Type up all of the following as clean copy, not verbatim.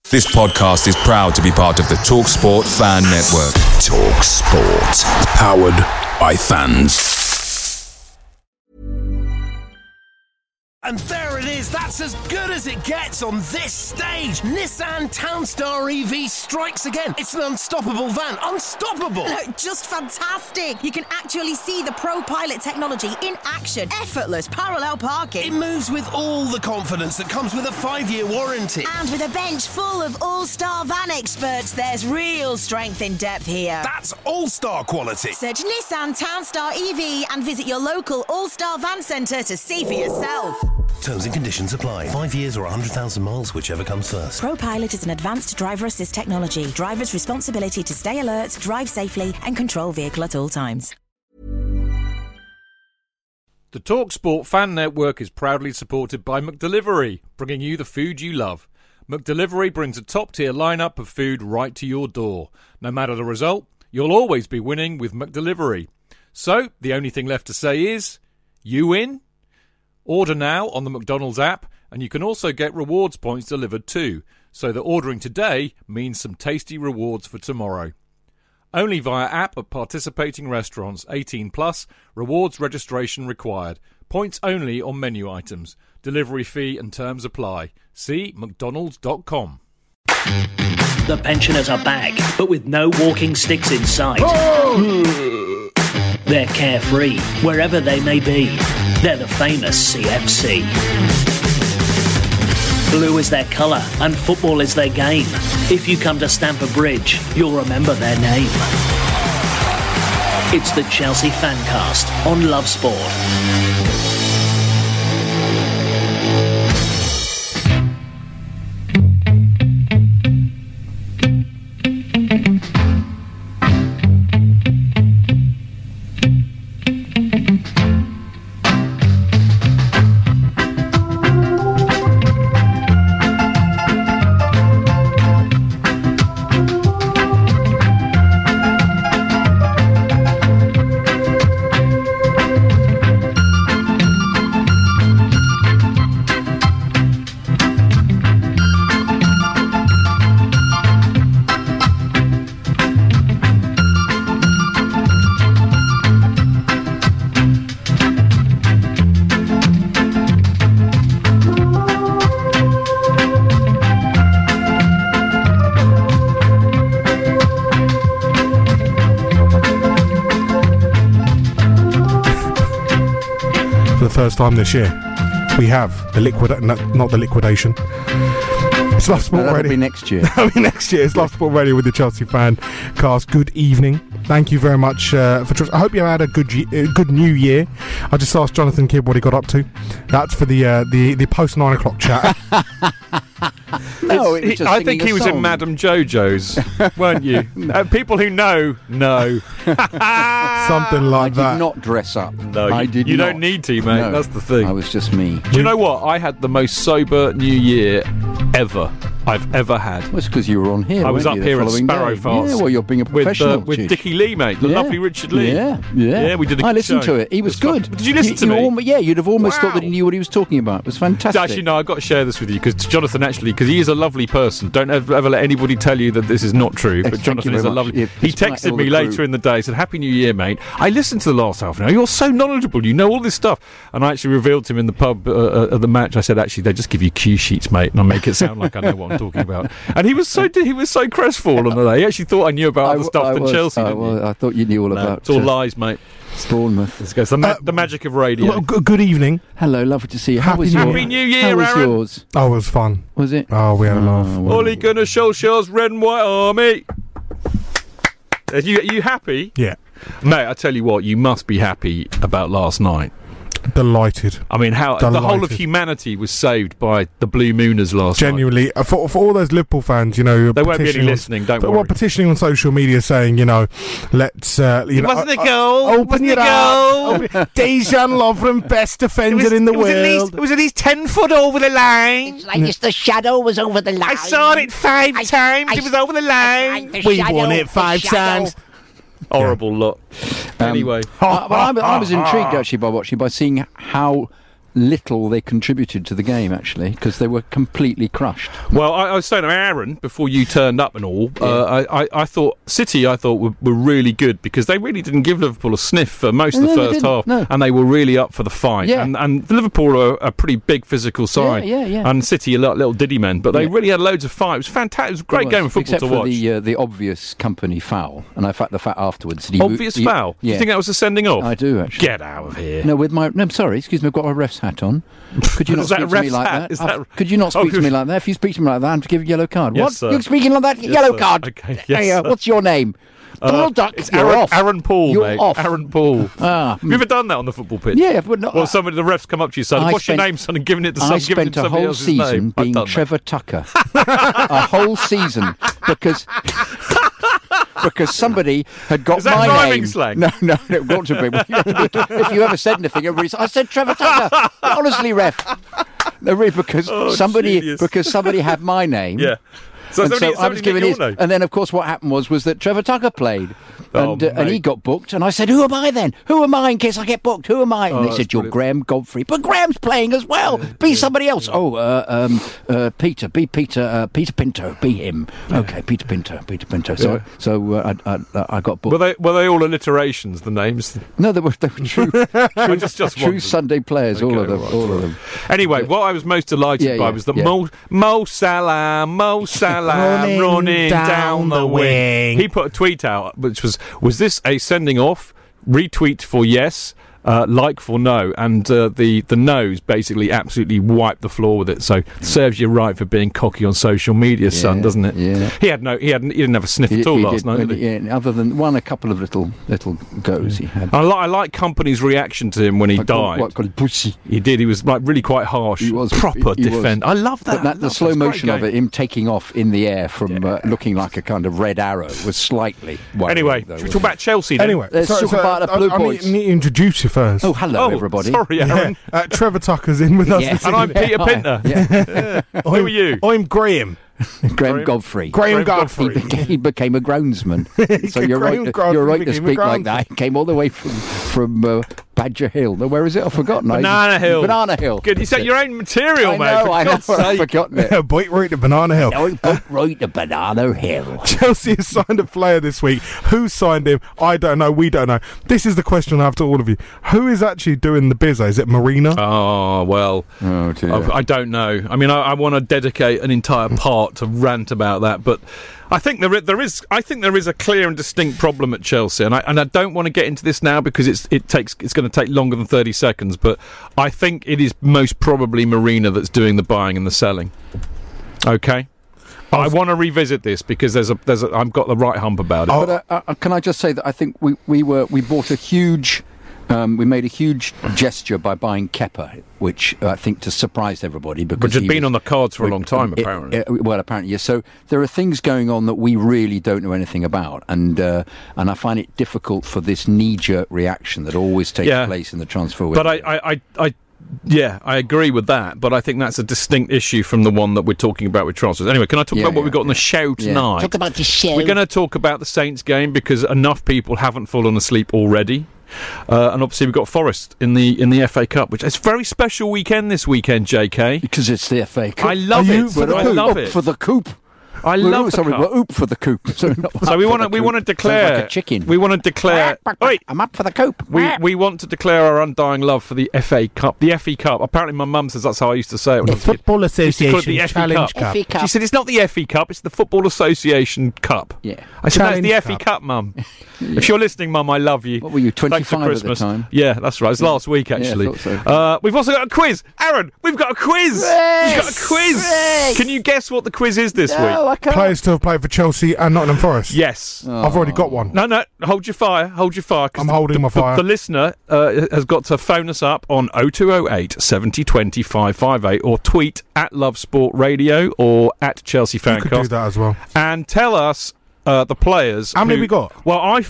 This podcast is proud to be part of the TalkSport Fan Network. TalkSport. Powered by fans. And there it is, that's as good as it gets on this stage. Nissan Townstar EV strikes again. It's an unstoppable van, unstoppable. Just fantastic. You can actually see the ProPilot technology in action. Effortless parallel parking. It moves with all the confidence that comes with a 5-year warranty. And with a bench full of all-star van experts, there's real strength in depth here. That's all-star quality. Search Nissan Townstar EV and visit your local all-star van centre to see for yourself. Terms and conditions apply. 5 years or 100,000 miles, whichever comes first. ProPilot is an advanced driver assist technology. Driver's responsibility to stay alert, drive safely and control vehicle at all times. The TalkSport Fan Network is proudly supported by McDelivery, bringing you the food you love. McDelivery brings a top-tier lineup of food right to your door. No matter the result, you'll always be winning with McDelivery. So, the only thing left to say is, you win? Order now on the McDonald's app, and you can also get rewards points delivered too, so that ordering today means some tasty rewards for tomorrow. Only via app at participating restaurants. 18 plus. Rewards registration required. Points only on menu items. Delivery fee and terms apply. See mcdonalds.com. The pensioners are back, but with no walking sticks in sight. They're carefree, wherever they may be. They're the famous CFC. Blue is their colour, and football is their game. If you come to Stamford Bridge, you'll remember their name. It's the Chelsea Fancast on Love Sport. First time this year we have the not the liquidation. It's Love Sport Radio. That'll be next year. That'll be next year. It's Love Sport Radio with the Chelsea Fan Cast. Good evening. Thank you very much for trust. I hope you had a good New Year. I just asked Jonathan Kidd what he got up to. That's for the post 9 o'clock chat. No, I think he was in Madame Jojo's, weren't you? People who know. Something like that. I did not dress up. No, I did you not. don't need to, mate. No, that's the thing. I was just me. Do you know what? I had the most sober New Year I've ever had. Well, it's because you were on here. I was up here at Sparrow Farts. Yeah, well, you're being a professional. With Dickie Lee, mate. The lovely Richard Lee. Yeah. We did a I good listened show. to it. He was good. Did you listen to me? You'd have almost thought that he knew what he was talking about. It was fantastic. Actually, no, I've got to share this with you because Jonathan, because he is a lovely person. Don't ever let anybody tell you that this is not true. But Jonathan is a lovely... He texted me later in the day, said, Happy New Year, mate. I listened to the last half an hour. You're so knowledgeable. You know all this stuff. And I actually revealed to him in the pub at the match. I said, actually, they just give you cue sheets, mate, and I make it sound like I know what I'm talking about. And he was so crestfallen on that. He actually thought I knew about other stuff than Chelsea. I thought you knew all about. It's all lies, mate. Bournemouth. Let's go. The magic of radio. Well, good evening. Hello, lovely to see you. Happy New Year, How was Aaron. yours? Oh, it was fun. Was it? Oh, we had a laugh. Ole Gunnar Solskjaer's Red and White Army. Are you happy? Yeah. Mate, I tell you what, you must be happy about last night. Delighted. I mean, the whole of humanity was saved by the Blue Mooners last night. Genuinely, for all those Liverpool fans, you know, there won't be any listening. Don't worry. Petitioning on social media, saying, you know, let's, it wasn't a goal. Open your goal. Dejan Lovren, best defender in the world. It was at least 10 foot over the line. It's like the shadow was over the line. I saw it 5 times. It was over the line. We won it 5 times. Horrible lot. Anyway, I was intrigued actually by seeing how little they contributed to the game, actually, because they were completely crushed. Well, I was saying to Aaron, before you turned up and all, I thought City were really good because they really didn't give Liverpool a sniff for most of the first half, and they were really up for the fight. Yeah. And Liverpool are a pretty big physical side, and City are little diddy men, but they really had loads of fight. It was fantastic. It was a great game of football to watch. Except for the obvious company foul, and the fact afterwards. Obvious foul? Yeah. You think that was a sending off? I do, actually. Get out of here. No, I'm sorry, excuse me, I've got a ref's hat on. Could you not speak to me like that? Could you not speak to me like that? If you speak to me like that, I'm to give you a yellow card. Yes, what? Sir. You're speaking like that? Yes, yellow sir. card. Okay. Yes, what's your name? Donald Duck. It's You're off. Aaron Paul, You're mate. off. Aaron Paul. Have you ever done that on the football pitch? Yeah, but not. Well, the refs come up to you, son. What's your name, son? And giving it to I giving it spent to a somebody whole else's season name. being Trevor Tucker. A whole season because somebody had got Is that my rhyming name. slang? No, it got to be. If you ever said anything, everybody said, I said Trevor Tucker. Honestly, ref. No, really, because somebody had my name. Yeah. So I was given his. And then, of course, what happened was that Trevor Tucker played. And he got booked, and I said, "Who am I then? Who am I in case I get booked? Who am I?" And they said, "You're Graham Godfrey." But Graham's playing as well. Be somebody else. Peter. Be Peter. Peter Pinto. Be him. Okay, Peter Pinto. So I got booked. Were they all alliterations? The names? No, they were true. just true Sunday players. Okay, all of them. Anyway, what I was most delighted by was that Mo Salah running down the wing. He put a tweet out, which was this a sending off? Retweet for yes, like for no, and the no's basically absolutely wiped the floor with it. So serves you right for being cocky on social media, son, doesn't it? Yeah. He didn't have a sniff at all last night. Did he? Yeah, other than a couple of little goes he had. I like company's reaction to him when he died. What called pussy? He did. He was like really quite harsh. He was proper defend. I love that. But the slow motion of it, him taking off in the air from looking like a kind of red arrow, was slightly worrying. Anyway, should we talk about Chelsea then? Anyway, let's talk about the Blue Boys. I need to introduce you first. Oh, hello, everybody. Sorry, Aaron. Trevor Tucker's in with us this and I'm evening. Peter Pinter. Who are you? I'm Graham. Graham Godfrey. Graham Godfrey. He became a groundsman. So you're right to speak like that. He came all the way from Badger Hill. No, where is it? I've forgotten. Banana Hill. Banana Hill. Good. You said your own material, mate. I know. I've forgotten it. Boat right to Banana Hill. Right to Banana Hill. Chelsea has signed a player this week. Who signed him? I don't know. We don't know. This is the question I have to all of you. Who is actually doing the biz? Is it Marina? Oh, well. Oh, dear. I don't know. I mean, I want to dedicate an entire part to rant about that, but I think there is a clear and distinct problem at Chelsea, and I don't want to get into this now because it's going to take longer than 30 seconds. But I think it is most probably Marina that's doing the buying and the selling. Okay. I want to revisit this because I've got the right hump about it. But can I just say that I think we bought a huge. We made a huge gesture by buying Kepa, which I think to surprise everybody because which had been on the cards for a long time, apparently. Apparently, yes. So there are things going on that we really don't know anything about, and I find it difficult for this knee-jerk reaction that always takes place in the transfer window. But I agree with that, but I think that's a distinct issue from the one that we're talking about with transfers. Anyway, can I talk about what we've got on the show tonight? Talk about the show. We're going to talk about the Saints game because enough people haven't fallen asleep already. And obviously we've got Forest in the FA Cup, which is a very special weekend this weekend, JK. Because it's the FA Cup. I love it. I love it. For the coup. I love the cup. We're oop for the coup. So we want to declare. Like a chicken. We want to declare. Wait, I'm up for the coup. We want to declare our undying love for the FA Cup. The FE Cup. Apparently, my mum says that's how I used to say it. When The I was a kid. Football Association the Challenge Cup. FE Cup. She said it's not the FE Cup. It's the Football Association Cup. Yeah. I said Challenge that's the FE Cup. Cup, Mum. If you're listening, Mum, I love you. What were you, Thanks for 25 at the Christmas. time? Yeah, that's right. It's last week actually. Yeah, I thought so. We've also got a quiz. Aaron, we've got a quiz. We've got a quiz. Can you guess what the quiz is this week? I can't. Players to have played for Chelsea and Nottingham Forest. Yes. I've already got one. No, hold your fire. 'Cause I'm holding my fire. The listener has got to phone us up on 0208 70 20 558 or tweet at Love Sport Radio or at Chelsea You could do Fancast that as well. and tell us the players. How many we got? Well, I found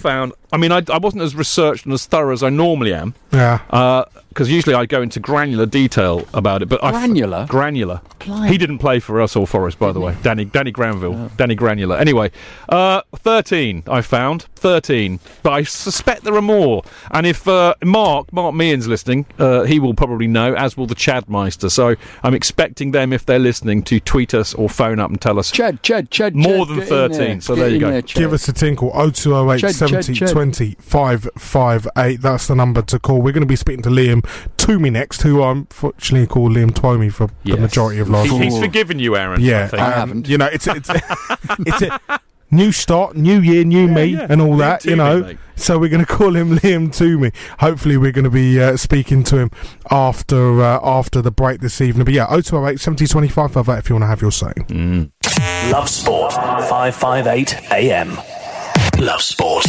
I mean, I wasn't as researched and as thorough as I normally am. Yeah. Because usually I go into granular detail about it. But Granular? Granular. Blimey. He didn't play for us or Forest, by the way. Danny Granville. Danny Granular. Anyway, 13 I found. 13. But I suspect there are more. And if Mark Meehan's listening, he will probably know, as will the Chadmeister. So I'm expecting them, if they're listening, to tweet us or phone up and tell us Chad, more than 13. So there you go. Give us a tinkle. 0208 70 20 558. That's the number to call. We're going to be speaking to Liam Toomey next, who I unfortunately call Liam Tomey for the majority of last week. He's forgiven you, Aaron. Yeah, I think. I haven't. You know, it's a new start, new year, new me, and all that. Toomey, you know, mate. so we're going to call him Liam Toomey. Hopefully, we're going to be speaking to him after the break this evening. But yeah, 0208 70 20 558 if you want to have your say. Love Sport, 558 AM. Love Sport.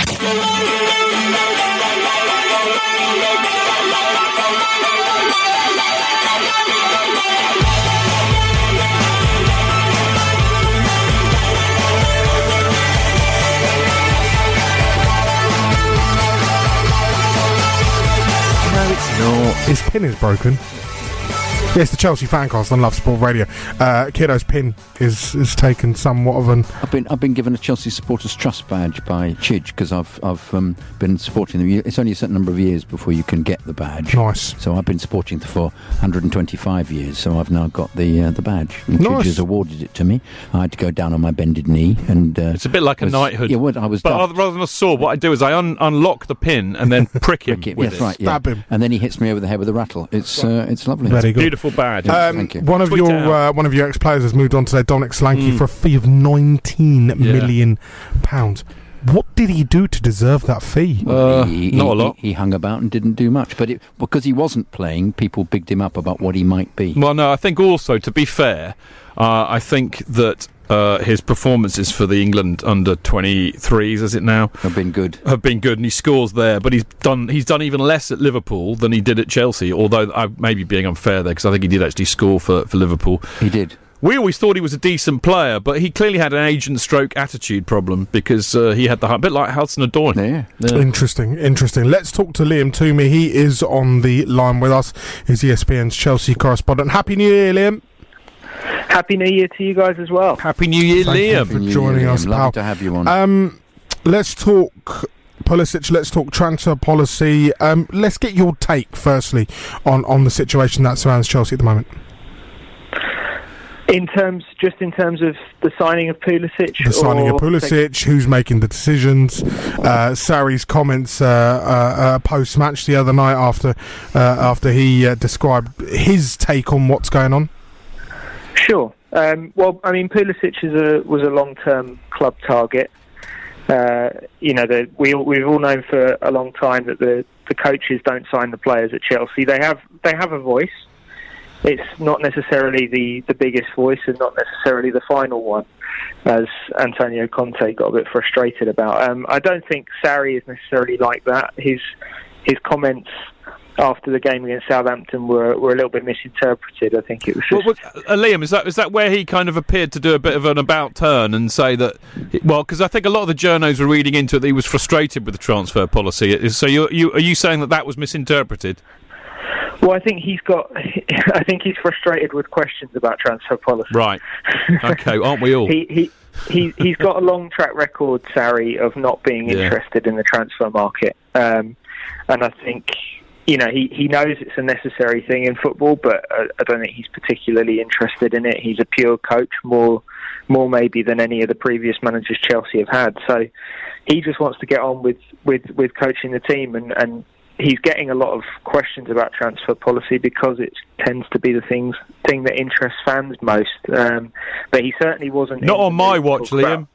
No, his pin is broken. Yes, the Chelsea Fancast on Love Sport Radio. Kiddo's pin is taken somewhat of an. I've been given a Chelsea Supporters Trust badge by Chidge because I've been supporting them. It's only a certain number of years before you can get the badge. Nice. So I've been supporting them for 125 years. So I've now got the badge. And Nice. Chidge has awarded it to me. I had to go down on my bended knee, and It's a bit like a knighthood. Yeah, I was. But daft. rather than a sword, what I do is I unlock the pin and then prick him with That's it. right. Yeah. Stab him. And then he hits me over the head with a rattle. It's lovely. Very good. Beautiful badge. Thank you. One of Tweet it out. your ex-players has moved on today, Dominic Solanke, for a fee of £19 million. What did he do to deserve that fee? Not a lot. He hung about and didn't do much, but because he wasn't playing, people bigged him up about what he might be. Well, no, I think also, to be fair, I think that his performances for the England under 23s, is it now, Have been good, and he scores there. But he's done even less at Liverpool than he did at Chelsea. Although I may be being unfair there, because I think he did actually score for Liverpool. He did. We always thought he was a decent player, but he clearly had an agent-stroke attitude problem because he had a bit like Hudson-Odoi. Yeah. Interesting. Let's talk to Liam Toomey. He is on the line with us. He's ESPN's Chelsea correspondent. Happy New Year, Liam. Happy New Year to you guys as well. Happy New Year, Thank Liam. you for joining us, pal. Lovely to have you on. Let's talk Pulisic, let's talk transfer policy. Let's get your take, firstly, on the situation that surrounds Chelsea at the moment. In terms of the signing of Pulisic? The signing of Pulisic, who's making the decisions. Sarri's comments post-match the other night after he described his take on what's going on. Sure. Well, I mean, Pulisic was a long-term club target. We've all known for a long time that the coaches don't sign the players at Chelsea. They have a voice. It's not necessarily the biggest voice and not necessarily the final one, as Antonio Conte got a bit frustrated about. I don't think Sarri is necessarily like that. His comments after the game against Southampton were a little bit misinterpreted. I think it was just... Liam, is that where he kind of appeared to do a bit of an about turn and say that... Well, because I think a lot of the journos were reading into it that he was frustrated with the transfer policy. So are you saying that was misinterpreted? Well, I think he's frustrated with questions about transfer policy. Right. Okay, aren't we all? He's got a long track record, Sarri, of not being interested in the transfer market. And I think... he knows it's a necessary thing in football, but I don't think he's particularly interested in it. He's a pure coach, more maybe than any of the previous managers Chelsea have had. So he just wants to get on with coaching the team, and he's getting a lot of questions about transfer policy because it tends to be the thing that interests fans most. But he certainly wasn't. Not on my watch, Liam.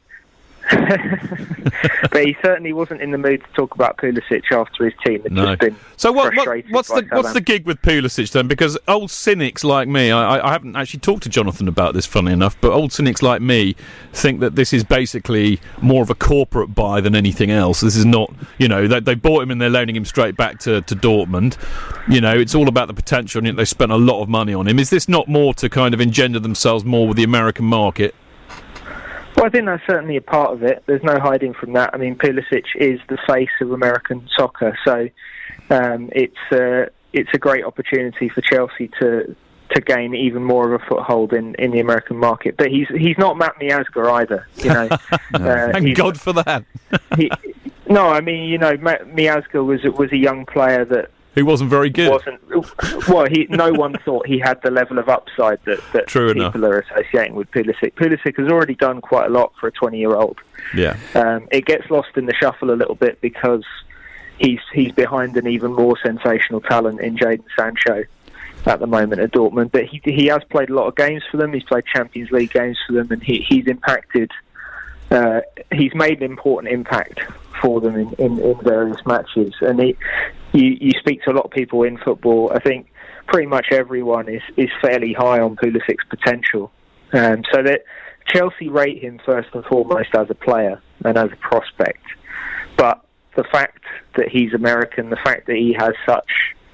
But he certainly wasn't in the mood to talk about Pulisic after his team had just been frustrated. What's the gig with Pulisic then? Because old cynics like me, I haven't actually talked to Jonathan about this, funny enough, but old cynics like me think that this is basically more of a corporate buy than anything else. This is not, they bought him and they're loaning him straight back to Dortmund. It's all about the potential, and they spent a lot of money on him. Is this not more to kind of engender themselves more with the American market? Well, I think that's certainly a part of it. There's no hiding from that. I mean, Pulisic is the face of American soccer, so it's a great opportunity for Chelsea to gain even more of a foothold in the American market. But he's not Matt Miazga either. You know, thank God for that. No, I mean, you know, Miazga was a young player that. He wasn't very good. Well, no one thought he had the level of upside that people are associating with Pulisic. Pulisic has already done quite a lot for a 20-year-old. Yeah. It gets lost in the shuffle a little bit because he's behind an even more sensational talent in Jadon Sancho at the moment at Dortmund. But he has played a lot of games for them. He's played Champions League games for them, and he's impacted. He's made an important impact for them in various matches. And you speak to a lot of people in football. I think pretty much everyone is fairly high on Pulisic's potential. So that Chelsea rate him first and foremost as a player and as a prospect. But the fact that he's American, the fact that he has such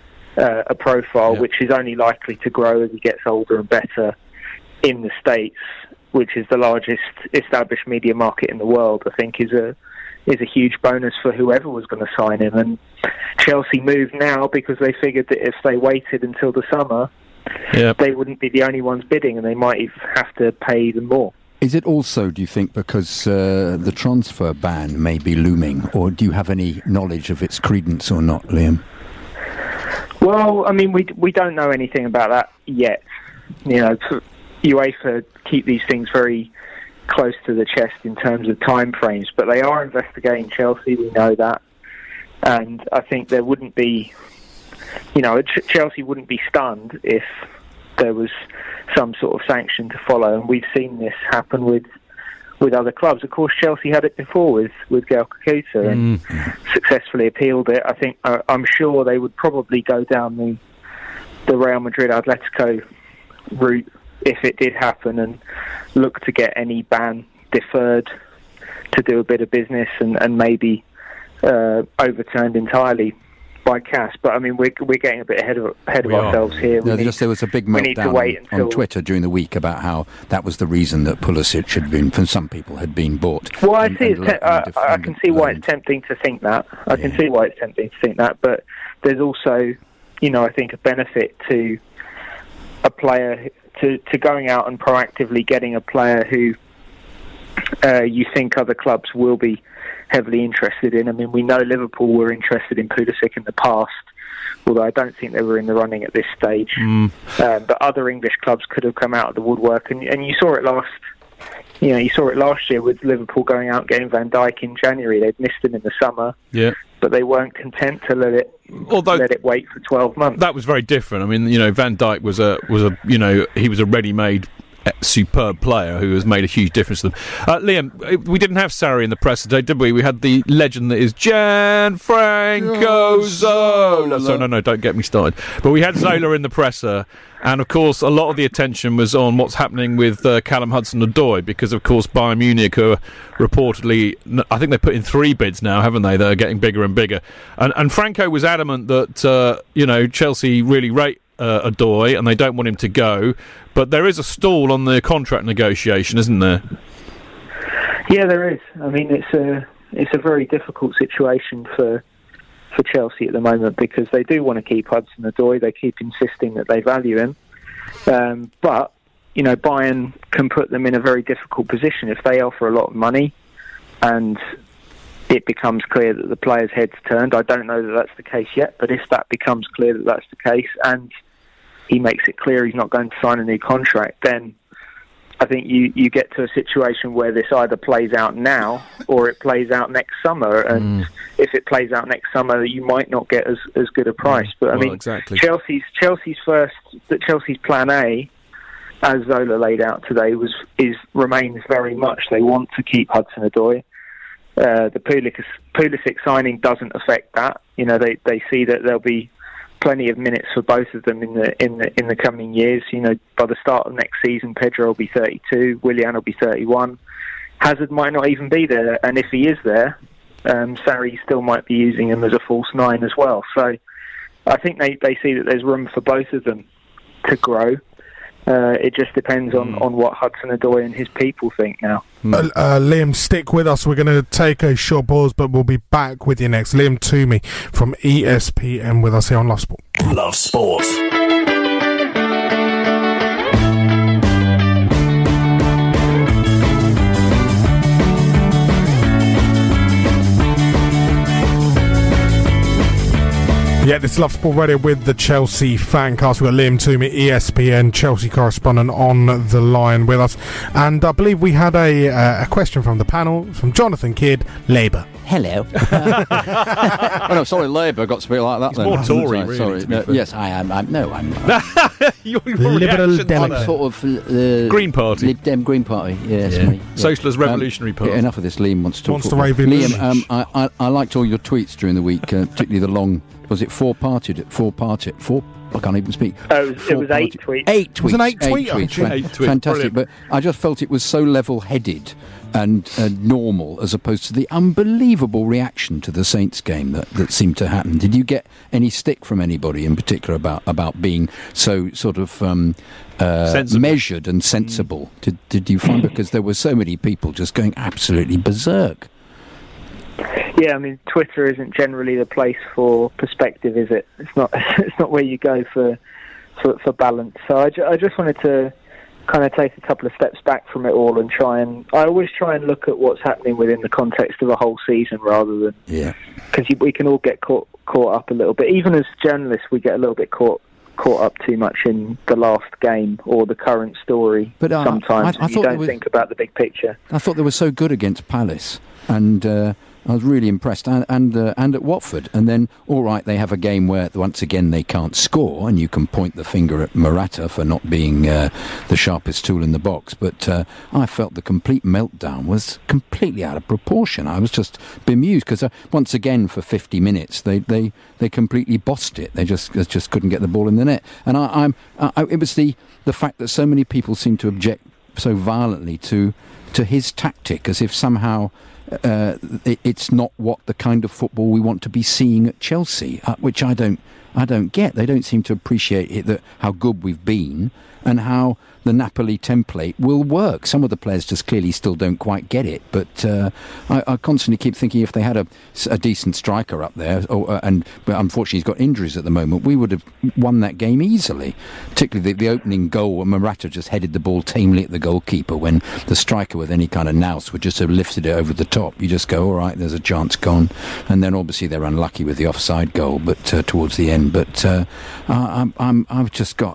a profile, which is only likely to grow as he gets older and better in the States, which is the largest established media market in the world, I think is a huge bonus for whoever was going to sign him. And Chelsea moved now because they figured that if they waited until the summer, they wouldn't be the only ones bidding, and they might have to pay even more. Is it also, do you think, because the transfer ban may be looming, or do you have any knowledge of its credence or not, Liam? Well, I mean, we don't know anything about that yet. You know, UEFA keep these things very close to the chest in terms of time frames, but they are investigating Chelsea, we know that. And I think there wouldn't be, you know, Chelsea wouldn't be stunned if there was some sort of sanction to follow, and we've seen this happen with other clubs. Of course, Chelsea had it before with Gael Kakuta and successfully appealed it. I think I'm sure they would probably go down the Real Madrid Atletico route if it did happen, and look to get any ban deferred to do a bit of business and maybe overturned entirely by CAS. But I mean, we're getting a bit ahead of ourselves here. There was a big meltdown on Twitter during the week about how that was the reason that Pulisic had been, for some people, had been bought. Well, I can see why it's tempting to think that. I can see why it's tempting to think that. But there's also, you know, I think a benefit to a player to going out and proactively getting a player who you think other clubs will be heavily interested in. I mean, we know Liverpool were interested in Pulisic in the past, although I don't think they were in the running at this stage. But other English clubs could have come out of the woodwork, and you saw it last year with Liverpool going out and getting Van Dijk in January. They'd missed him in the summer, but they weren't content to let it wait for 12 months. That was very different. I mean, you know, Van Dijk was a ready-made superb player who has made a huge difference to them. Liam, we didn't have Sarri in the press today, did we? We had the legend that is Gianfranco Zola. So no, don't get me started. But we had Zola in the presser, and of course a lot of the attention was on what's happening with Callum Hudson-Odoi, because of course Bayern Munich are reportedly, I think they put in 3 bids now, haven't they? They're getting bigger and bigger. And Franco was adamant that Chelsea really rate Odoi and they don't want him to go, but there is a stall on the contract negotiation, isn't there? Yeah, there is. I mean, it's a very difficult situation for Chelsea at the moment, because they do want to keep Hudson-Odoi. They keep insisting that they value him, but you know, Bayern can put them in a very difficult position if they offer a lot of money and it becomes clear that the player's head's turned. I don't know that that's the case yet, but if that becomes clear that that's the case, and he makes it clear he's not going to sign a new contract, then I think you get to a situation where this either plays out now or it plays out next summer. And if it plays out next summer, you might not get as good a price. But I mean, exactly. Chelsea's plan A, as Zola laid out today, remains very much they want to keep Hudson-Odoi. The Pulisic signing doesn't affect that. You know, they see that there'll be plenty of minutes for both of them in the coming years. You know, by the start of next season, Pedro will be 32, Willian will be 31. Hazard might not even be there, and if he is there, Sarri still might be using him as a false 9 as well. So I think they see that there's room for both of them to grow. It just depends on what Hudson-Odoi and his people think now. Liam, stick with us. We're going to take a short pause, but we'll be back with you next. Liam Toomey from ESPN with us here on Love Sport. Love Sport. Yeah, this is Love Sport Radio with the Chelsea Fancast. We've got Liam Toomey, ESPN Chelsea correspondent, on the line with us. And I believe we had a question from the panel from Jonathan Kidd, Labour. Hello. Oh, no, sorry, Labour got to be like that. It's then. more Tory, really. Sorry. Yes, I am. I'm not. Your Liberal Democrat. Sort of Green Party. Lib Dem Green Party. Yes, me. Socialist Revolutionary Party. Enough of this. Liam wants to talk. Liam, I liked all your tweets during the week, particularly the long. Was it four-parted? I can't even speak. It was 8 tweets. 8 tweets. It was an 8 tweet. 8 tweets. 8 tweets. Fantastic. But I just felt it was so level-headed and normal, as opposed to the unbelievable reaction to the Saints game that seemed to happen. Did you get any stick from anybody in particular about being so sort of measured and sensible? Did you find, because there were so many people just going absolutely berserk? Yeah, I mean, Twitter isn't generally the place for perspective, is it? It's not where you go for balance. So I just wanted to kind of take a couple of steps back from it all and I always try and look at what's happening within the context of a whole season rather than, because we can all get caught up a little bit. Even as journalists, we get a little bit caught up too much in the last game or the current story. But sometimes you don't think about the big picture. I thought they were so good against Palace, and I was really impressed, and at Watford. And then, all right, they have a game where once again they can't score, and you can point the finger at Morata for not being the sharpest tool in the box. But I felt the complete meltdown was completely out of proportion. I was just bemused because once again for 50 minutes they completely bossed it. They just couldn't get the ball in the net. And it was the fact that so many people seemed to object so violently to his tactic, as if somehow it's not what the kind of football we want to be seeing at Chelsea, which I don't get. They don't seem to appreciate it, how good we've been and how the Napoli template will work. Some of the players just clearly still don't quite get it, but I constantly keep thinking if they had a decent striker up there, but unfortunately he's got injuries at the moment, we would have won that game easily. Particularly the opening goal where Morata just headed the ball tamely at the goalkeeper, when the striker with any kind of nous would just have lifted it over the top. You just go, all right, there's a chance gone. And then obviously they're unlucky with the offside goal, but towards the end. But I've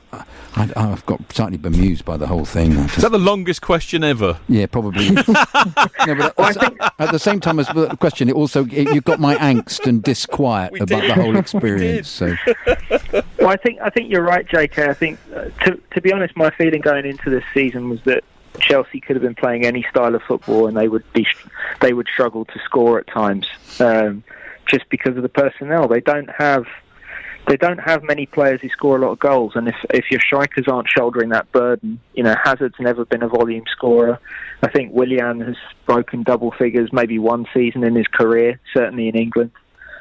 got slightly bemused by the whole thing. Is that the longest question ever? Yeah, probably. No, but at the same time as the question, you got my angst and disquiet about the whole experience. So, well, I think you're right, JK. I think to be honest, my feeling going into this season was that Chelsea could have been playing any style of football and they would struggle to score at times, just because of the personnel. They don't have many players who score a lot of goals, and if your strikers aren't shouldering that burden, Hazard's never been a volume scorer. I think Willian has broken double figures maybe one season in his career, certainly in England.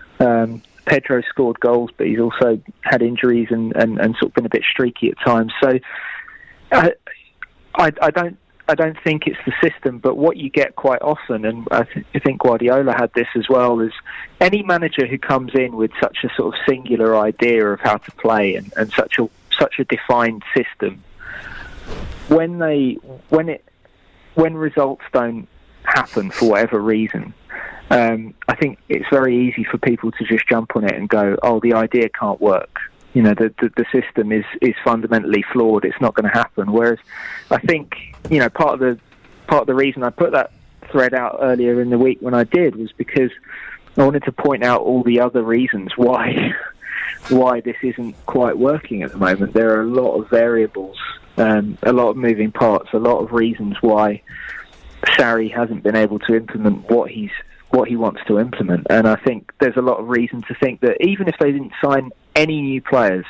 Pedro scored goals, but he's also had injuries and sort of been a bit streaky at times. So I don't think it's the system, but what you get quite often, and I think Guardiola had this as well, is any manager who comes in with such a sort of singular idea of how to play and such a defined system, when results don't happen for whatever reason, I think it's very easy for people to just jump on it and go, oh, the idea can't work. The system is fundamentally flawed. It's not going to happen. Whereas I think, part of the reason I put that thread out earlier in the week when I did was because I wanted to point out all the other reasons why this isn't quite working at the moment. There are a lot of variables, a lot of moving parts, a lot of reasons why Sarri hasn't been able to implement what he wants to implement. And I think there's a lot of reason to think that even if they didn't sign any new players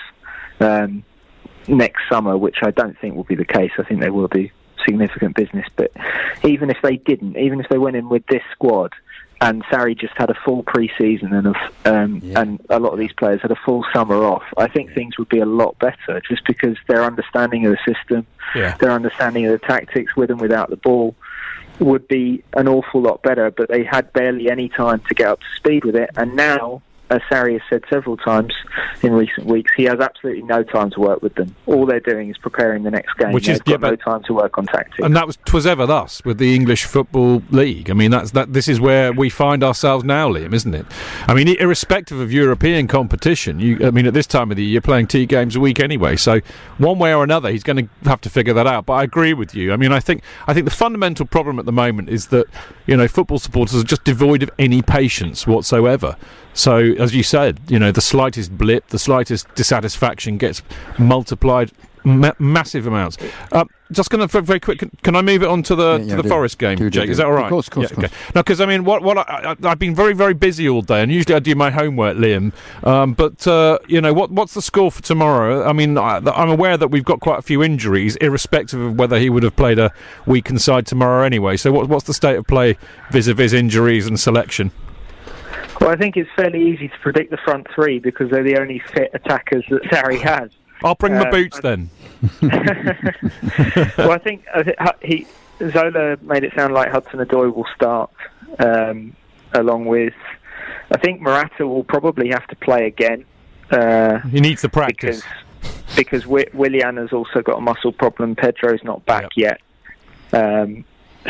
next summer, which I don't think will be the case, I think they will do significant business, but even if they didn't, even if they went in with this squad and Sarri just had a full pre-season and a lot of these players had a full summer off, I think things would be a lot better, just because their understanding of the system, their understanding of the tactics with and without the ball, would be an awful lot better, but they had barely any time to get up to speed with it. And now, as Sarri has said several times in recent weeks, he has absolutely no time to work with them. All they're doing is preparing the next game. They've got no time to work on tactics. And'twas ever thus with the English Football League. I mean, this is where we find ourselves now, Liam, isn't it? I mean, irrespective of European competition, at this time of the year, you're playing 2 games a week anyway. So one way or another, he's going to have to figure that out. But I agree with you. I mean, I think the fundamental problem at the moment is that, football supporters are just devoid of any patience whatsoever. So, as you said, the slightest blip, the slightest dissatisfaction gets multiplied massive amounts. Just going to very quick. Can I move it on to the Forest game, Jake? Is that all right? Of course. Okay. No, because I've been very, very busy all day, and usually I do my homework, Liam. But what's the score for tomorrow? I mean, I'm aware that we've got quite a few injuries, irrespective of whether he would have played a weakened side tomorrow anyway. So, what's the state of play vis-a-vis injuries and selection? Well, I think it's fairly easy to predict the front three because they're the only fit attackers that Sarri has. I'll bring my boots then. Well, I think Zola made it sound like Hudson-Odoi will start, along with... I think Morata will probably have to play again. He needs the practice. Because Willian has also got a muscle problem. Pedro's not back yet. And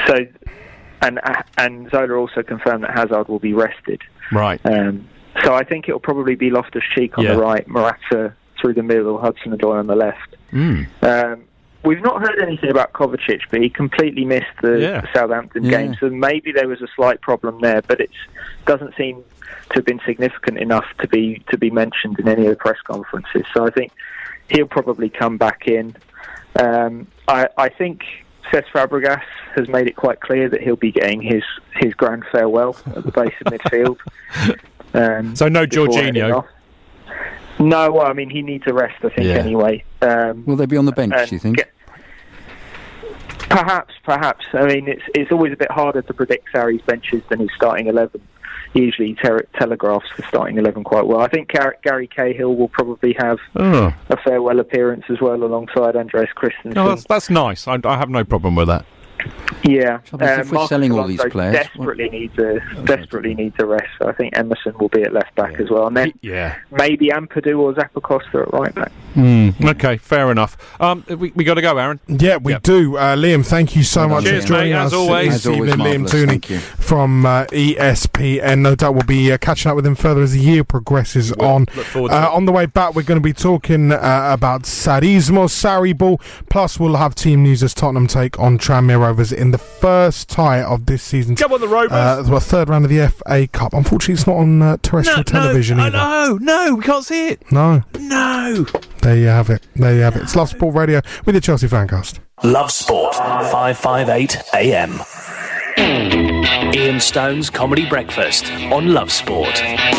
Zola also confirmed that Hazard will be rested. Right. So I think it'll probably be Loftus-Cheek on the right, Morata through the middle, Hudson-Odoi on the left. We've not heard anything about Kovacic, but he completely missed the Southampton game, so maybe there was a slight problem there, but it doesn't seem to have been significant enough to be mentioned in any of the press conferences. So I think he'll probably come back in. I think Cesc Fabregas has made it quite clear that he'll be getting his grand farewell at the base of midfield. So no Jorginho? No, well, I mean, he needs a rest, I think, anyway. Will they be on the bench, do you think? Perhaps. I mean, it's always a bit harder to predict Sarri's benches than his starting 11. He usually telegraphs the starting 11 quite well. I think Gary Cahill will probably have a farewell appearance as well alongside Andreas Christensen. No, that's nice. I have no problem with that. Yeah, if we're selling all these players, desperately needs a rest. So I think Emerson will be at left back as well, and then maybe Ampadu or Zappacosta at right back. Okay, fair enough. We got to go, Aaron. Yeah, we do. Liam, thank you so much for joining us. As always, Liam Tooney from ESPN. No doubt we'll be catching up with him further as the year progresses on. Look forward to it. On the way back, we're going to be talking about Sarri ball. Plus, we'll have team news as Tottenham take on Tranmere Rovers in the first tie of this season. Come on, the Rovers! The third round of the FA Cup. Unfortunately, it's not on terrestrial television either. No, we can't see it. No. There you have it. It's Love Sport Radio with the Chelsea Fancast. Love Sport, 558 AM. Ian Stone's Comedy Breakfast on Love Sport.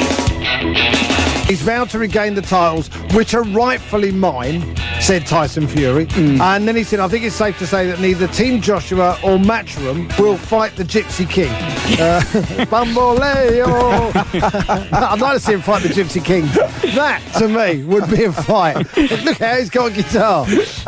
He's vowed to regain the titles, which are rightfully mine, said Tyson Fury. And then he said, I think it's safe to say that neither Team Joshua or Matchroom will fight the Gypsy King. Bamboleo! I'd like to see him fight the Gypsy King. That, to me, would be a fight. Look how he's got a guitar.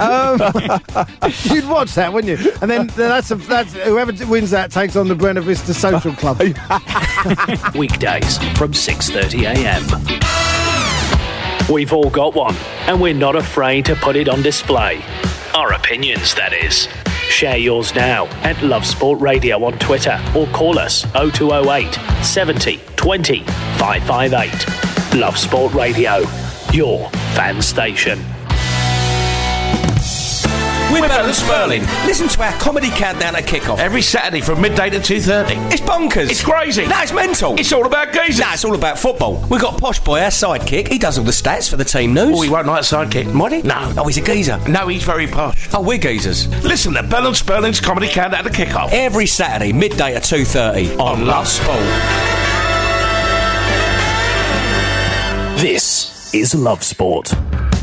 You'd watch that, wouldn't you? And then that's whoever wins that takes on the Buena Vista Social Club. Weekdays from 6:30 AM. We've all got one, and we're not afraid to put it on display. Our opinions, that is. Share yours now at Love Sport Radio on Twitter or call us 0208 70 20 558. Love Sport Radio, your fan station. We're Bell and Sperling. Listen to our comedy countdown at kickoff every Saturday from midday to 2:30. It's bonkers. It's crazy. No, it's mental. It's all about geezers. No, it's all about football. We've got Posh Boy, our sidekick. He does all the stats for the team news. Oh, he won't like sidekick. Might he? No. Oh, he's a geezer. No, he's very posh. Oh, we're geezers. Listen to Bell and Sperling's comedy countdown at kickoff every Saturday midday to 2:30 on Love Sport. This is Love Sport.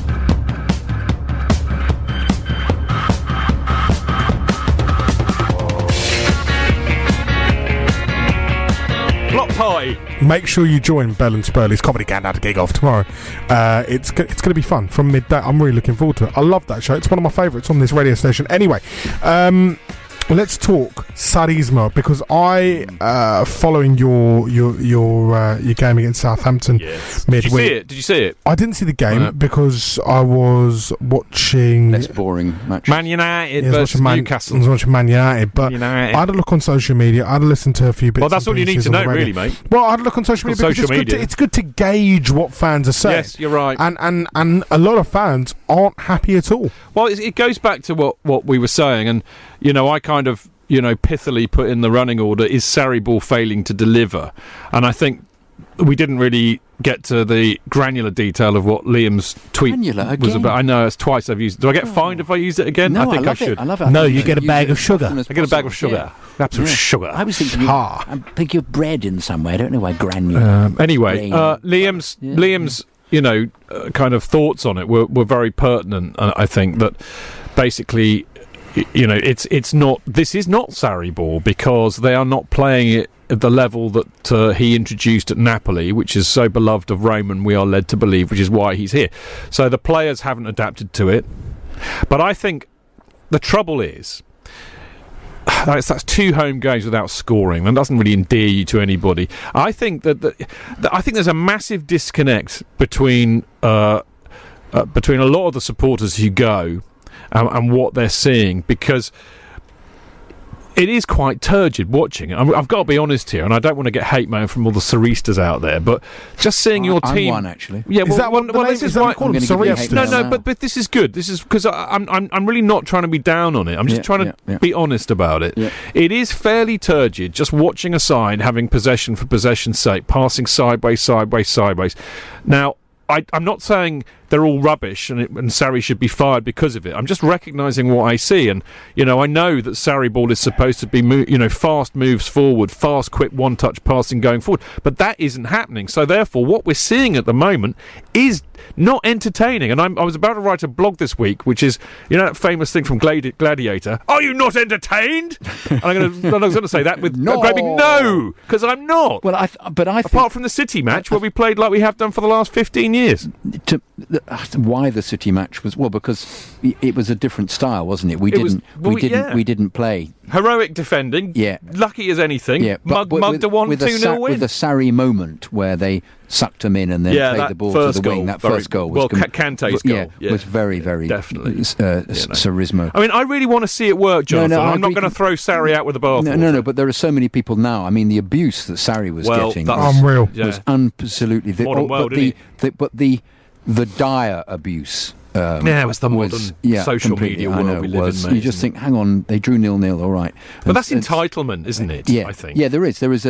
Block party. Make sure you join Bell and Spurley's comedy countdown to kick off tomorrow. It's going to be fun from midday. I'm really looking forward to it. I love that show. It's one of my favourites on this radio station. Anyway, Let's talk Sarismo, because I following your game against Southampton midweek. Did you see it? I didn't see the game because I was watching less boring match. Man United versus Newcastle. I was watching Man United, but I had a look on social media. I had to listen to a few bits. Well, that's all you need to know, really, mate. Well, I had a look on social media because it's good to gauge what fans are saying. Yes, you're right. And a lot of fans aren't happy at all. Well, it goes back to what we were saying, and I kind of pithily put in the running order, is Sarri Ball failing to deliver? And I think we didn't really get to the granular detail of what Liam's tweet was about. I know, it's twice I've used it. Do I get fined if I use it again? No, I think I should. I love it. No, you get a bag of sugar. I get a bag of sugar. Absolute sugar. I was thinking I'm thinking of bread in some way. I don't know why granular. Anyway, Liam's kind of thoughts on it were very pertinent. I think that basically, it's not. This is not Sarri Ball, because they are not playing it at the level that he introduced at Napoli, which is so beloved of Roman, we are led to believe, which is why he's here. So the players haven't adapted to it. But I think the trouble is, that's 2 home games without scoring. That doesn't really endear you to anybody. I think I think there's a massive disconnect between a lot of the supporters who go and what they're seeing, because it is quite turgid watching. I've got to be honest here, and I don't want to get hate mail from all the Saristas out there, but just seeing your team. I'm one, actually. Yeah, is that what this is why call them Saristas? No, but this is good. This is because I'm really not trying to be down on it. I'm just trying to be honest about it. Yeah. It is fairly turgid, just watching a side having possession for possession's sake, passing sideways. Now, I'm not saying they're all rubbish and Sarri should be fired because of it. I'm just recognising what I see, and I know that Sarri Ball is supposed to be fast moves forward, fast, quick, one-touch passing going forward, but that isn't happening. So therefore, what we're seeing at the moment is not entertaining. And I was about to write a blog this week, which is that famous thing from Gladiator. Are you not entertained? And I was going to say that with a great big no, because I'm not. Well, apart from the City match where we played like we have done for the last 15 years. Why the City match was because it was a different style, wasn't it? We didn't play heroic defending. Yeah, lucky as anything. Yeah, mugged a 1-2-0 win with a Sarri moment where they sucked him in and then played the ball to the wing. That first goal was Kante's goal. Was very, very definitely Sarismo. I mean, I really want to see it work, Jonathan. No, I'm not going to throw Sarri out with the bathwater. No, but there are so many people now. I mean, the abuse that Sarri was getting unreal. Was absolutely modern world, the dire abuse. It was the modern social media world we live in. You just think, hang on, they drew 0-0, all right. But that's entitlement, isn't it? Yeah, I think. Yeah, there is. There's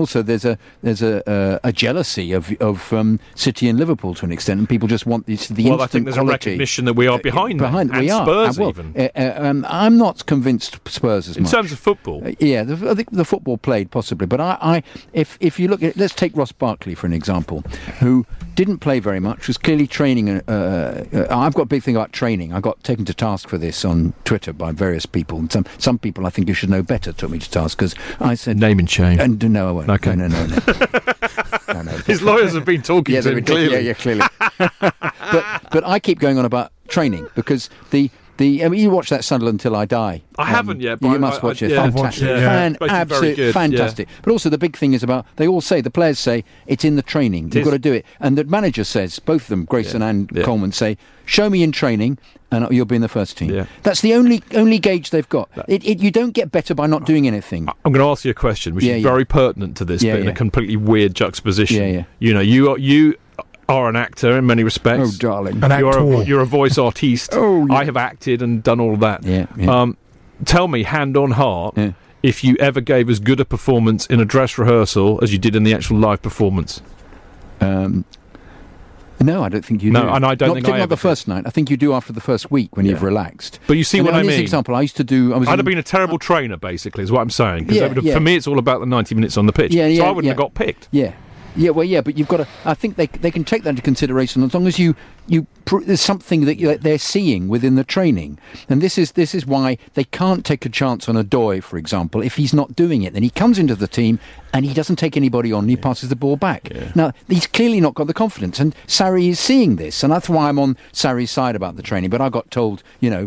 a jealousy of City and Liverpool to an extent, and people just want the instant quality. Well, I think there's a recognition that we are behind we are. Spurs even. I'm not convinced Spurs as much. In terms of football. I think the football played possibly, but if you look at, let's take Ross Barkley for an example, who didn't play very much, was clearly training. I've got a big thing about training. I got taken to task for this on Twitter by various people, and some people I think you should know better took me to task because I said name and shame. And no, I won't. Okay. No. His lawyers have been talking to him clearly. Yeah, clearly. but I keep going on about training because you watch that Sunderland Till I Die. I haven't yet, but you must watch it. I've watched it. Absolutely fantastic. But also the big thing is about, the players say, it's in the training. You've got to do it. And the manager says, both of them, Grayson and Coleman, say, show me in training and you'll be in the first team. Yeah. That's the only gauge they've got. You don't get better by not doing anything. I'm going to ask you a question, which is very pertinent to this, but in a completely weird juxtaposition. You are an actor in many respects. Oh, darling. You're a voice artiste. I have acted and done all of that. Yeah. Tell me, hand on heart, if you ever gave as good a performance in a dress rehearsal as you did in the actual live performance. No, I don't think you do. No, and I don't think I ever not the first night. I think you do after the first week when you've relaxed. But you see what I mean? This example, I used to do... I'd have been a terrible trainer, basically, is what I'm saying. Because for me, it's all about the 90 minutes on the pitch. So I wouldn't have got picked. Yeah. Yeah, well, yeah, but you've got to. I think they can take that into consideration as long as there's something that they're seeing within the training, and this is why they can't take a chance on Odoi, for example, if he's not doing it. Then he comes into the team and he doesn't take anybody on. And he passes the ball back. Yeah. Now he's clearly not got the confidence, and Sarri is seeing this, and that's why I'm on Sarri's side about the training. But I got told,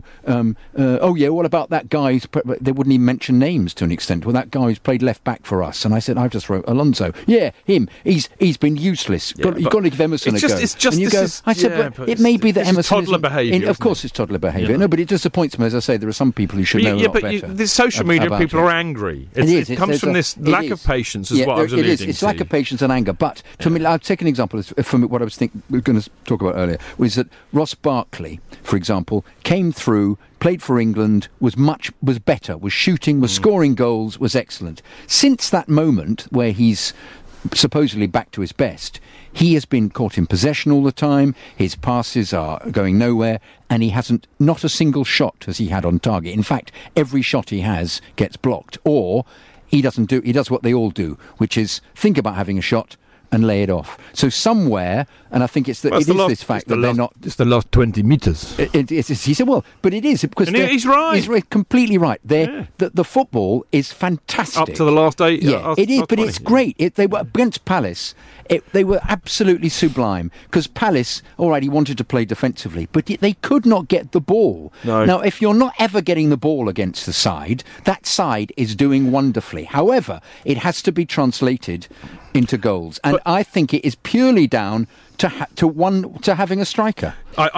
oh yeah, what about that guy? They wouldn't even mention names to an extent. Well, that guy who's played left back for us, and I said I just wrote Alonso. Yeah, him. He's been useless. You've got to give Emerson a go. It's just. And you go. I said, but it may be that Emerson toddler behaviour. Of course, it's toddler behaviour. No, but it disappoints me. As I say, there are some people who should know a lot better. The social media people are angry. It comes from this lack of patience, is what I was alluding to. It's lack of patience and anger. But to me, I'll take an example from what I was going to talk about earlier, was that Ross Barkley, for example, came through, played for England, was better, was shooting, was scoring goals, was excellent. Since that moment where he's supposedly back to his best, he has been caught in possession all the time, his passes are going nowhere, and he hasn't, not a single shot has he had on target. In fact, every shot he has gets blocked, or he does what they all do, which is think about having a shot and lay it off. So somewhere, and I think it's this fact that they're not... It's the last 20 metres. He said, well, but it is, because he's right. He's completely right. The football is fantastic. Up to the last 8. Yeah, it is, but it's great. They were against Palace. They were absolutely sublime, because Palace, all right, he wanted to play defensively, but they could not get the ball. No. Now, if you're not ever getting the ball against the side, that side is doing wonderfully. However, it has to be translated into goals, and I think it is purely down to having a striker.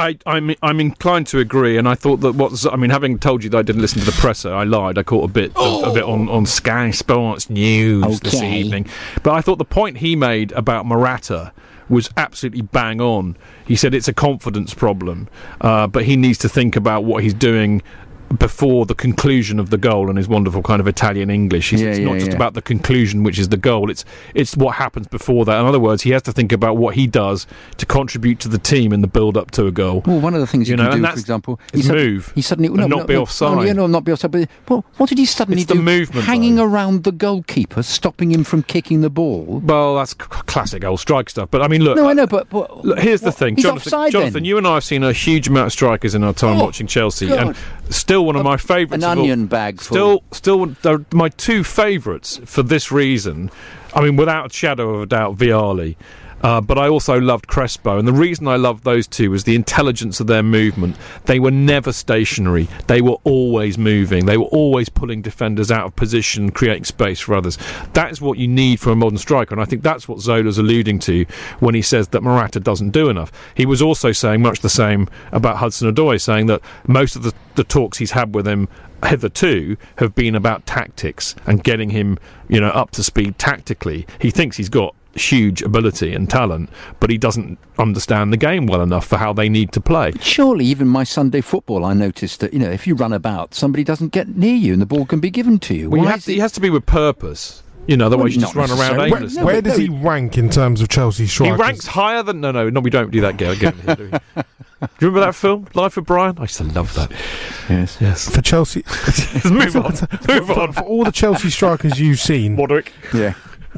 I'm inclined to agree, and I thought that having told you that I didn't listen to the presser, I lied. I caught a bit of it on Sky Sports News this evening. But I thought the point he made about Morata was absolutely bang on. He said it's a confidence problem, but he needs to think about what he's doing before the conclusion of the goal, and his wonderful kind of Italian English. It's not just about the conclusion, which is the goal. It's what happens before that. In other words, he has to think about what he does to contribute to the team in the build-up to a goal. Well, one of the things you can do, for example, he suddenly not be offside. Not be offside. But what did he suddenly do? The movement, hanging around the goalkeeper, stopping him from kicking the ball. Well, that's classic old strike stuff. But I mean, look. No, I know, but look, here's the thing, Jonathan. You and I have seen a huge amount of strikers in our time watching Chelsea, and still one of my favourites. An onion bag. Still, my two favourites for this reason. I mean, without a shadow of a doubt, Vialli. But I also loved Crespo, and the reason I loved those two was the intelligence of their movement. They were never stationary. They were always moving. They were always pulling defenders out of position, creating space for others. That is what you need from a modern striker, and I think that's what Zola's alluding to when he says that Morata doesn't do enough. He was also saying much the same about Hudson-Odoi, saying that most of the talks he's had with him hitherto have been about tactics and getting him, up to speed tactically. He thinks he's got huge ability and talent, but he doesn't understand the game well enough for how they need to play. But surely, even my Sunday football, I noticed that if you run about, somebody doesn't get near you and the ball can be given to you. Well, he has to be with purpose. Otherwise you just run around aimlessly. Where does he rank in terms of Chelsea strikers? He ranks higher than... No, we don't do that again. Do we? Do you remember that film, Life of Brian? I used to love that. Yes. For Chelsea... Move on. For all the Chelsea strikers you've seen... Modric. Yeah.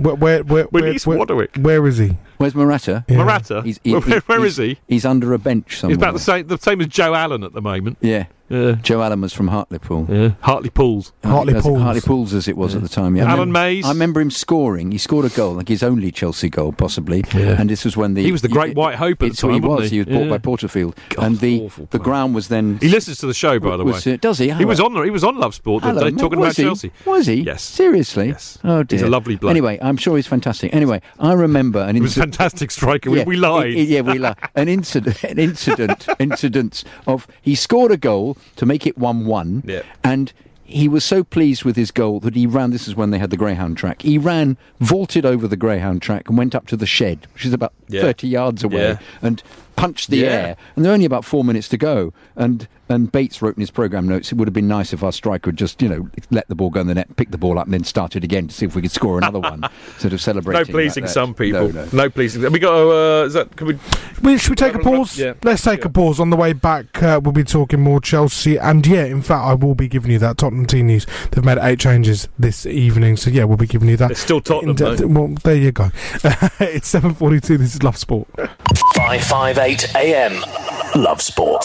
Where is he? Where's Morata? Yeah. Morata? Where is he? He's under a bench somewhere. He's about the same as Joe Allen at the moment. Yeah. Joe Allen was from Hartlepool. Yeah. Hartlepool, as it was at the time. Yeah. Alan Mays. I remember him scoring. He scored a goal, like his only Chelsea goal, possibly. Yeah. And this was when he was the Great White Hope at the time, wasn't he? He was bought by Porterfield. God, and the ground was then... He listens to the show, by the way. Does he? He was on Love Sport the other day, talking about Chelsea. Was he? Yes. Seriously? Yes. Oh, dear. He's a lovely bloke. Anyway, I'm sure he's fantastic. Anyway, I remember... He was a fantastic striker. We lied. We lied. An incident of... He scored a goal to make it 1-1. Yeah. And he was so pleased with his goal that he ran... This is when they had the Greyhound track. He vaulted over the Greyhound track and went up to the shed, which is about 30 yards away, and punched the air, and there are only about 4 minutes to go. And Bates wrote in his programme notes, it would have been nice if our striker had just, let the ball go in the net, pick the ball up, and then start it again to see if we could score another one. Sort of celebrating. No pleasing like some people. No pleasing. We got. Should we take a pause? Yeah. Let's take a pause. On the way back, we'll be talking more Chelsea, and in fact, I will be giving you that Tottenham team news. They've made 8 changes this evening, so we'll be giving you that. It's still Tottenham. Well, there you go. It's 7:42. This is Love Sport. 558 AM. Love Sport.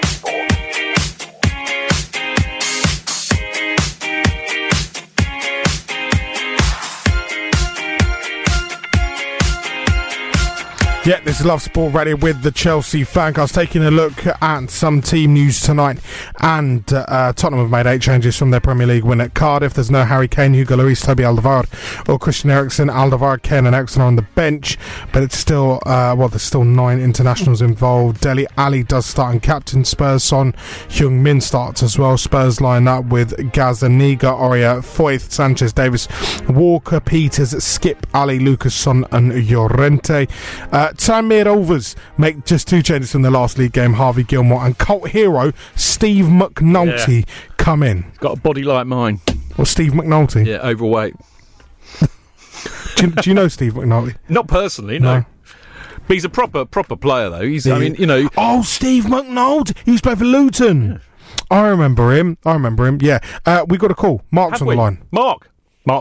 Yeah, this is Love Sport Radio with the Chelsea Fancast, taking a look at some team news tonight. And Tottenham have made 8 changes from their Premier League win at Cardiff. There's no Harry Kane, Hugo Lloris, Toby Alderweireld or Christian Eriksen. Alderweireld, Kane and Eriksen are on the bench, but it's still, there's still 9 internationals involved. Dele Alli does start and captain Spurs. Son Heung-min starts as well. Spurs line up with Gazzaniga, Aurier, Foyth, Sanchez, Davis, Walker, Peters, Skip, Ali, Lucas, Son and Llorente. Tranmere Rovers make just 2 changes from the last league game. Harvey Gilmore and cult hero Steve McNulty come in. He's got a body like mine. Well, Steve McNulty? Yeah, overweight. do you know Steve McNulty? Not personally, no. But he's a proper player, though. He's, Oh, Steve McNulty! He used to play for Luton. Yeah. I remember him, yeah. We got a call. Mark's on the line. Mark.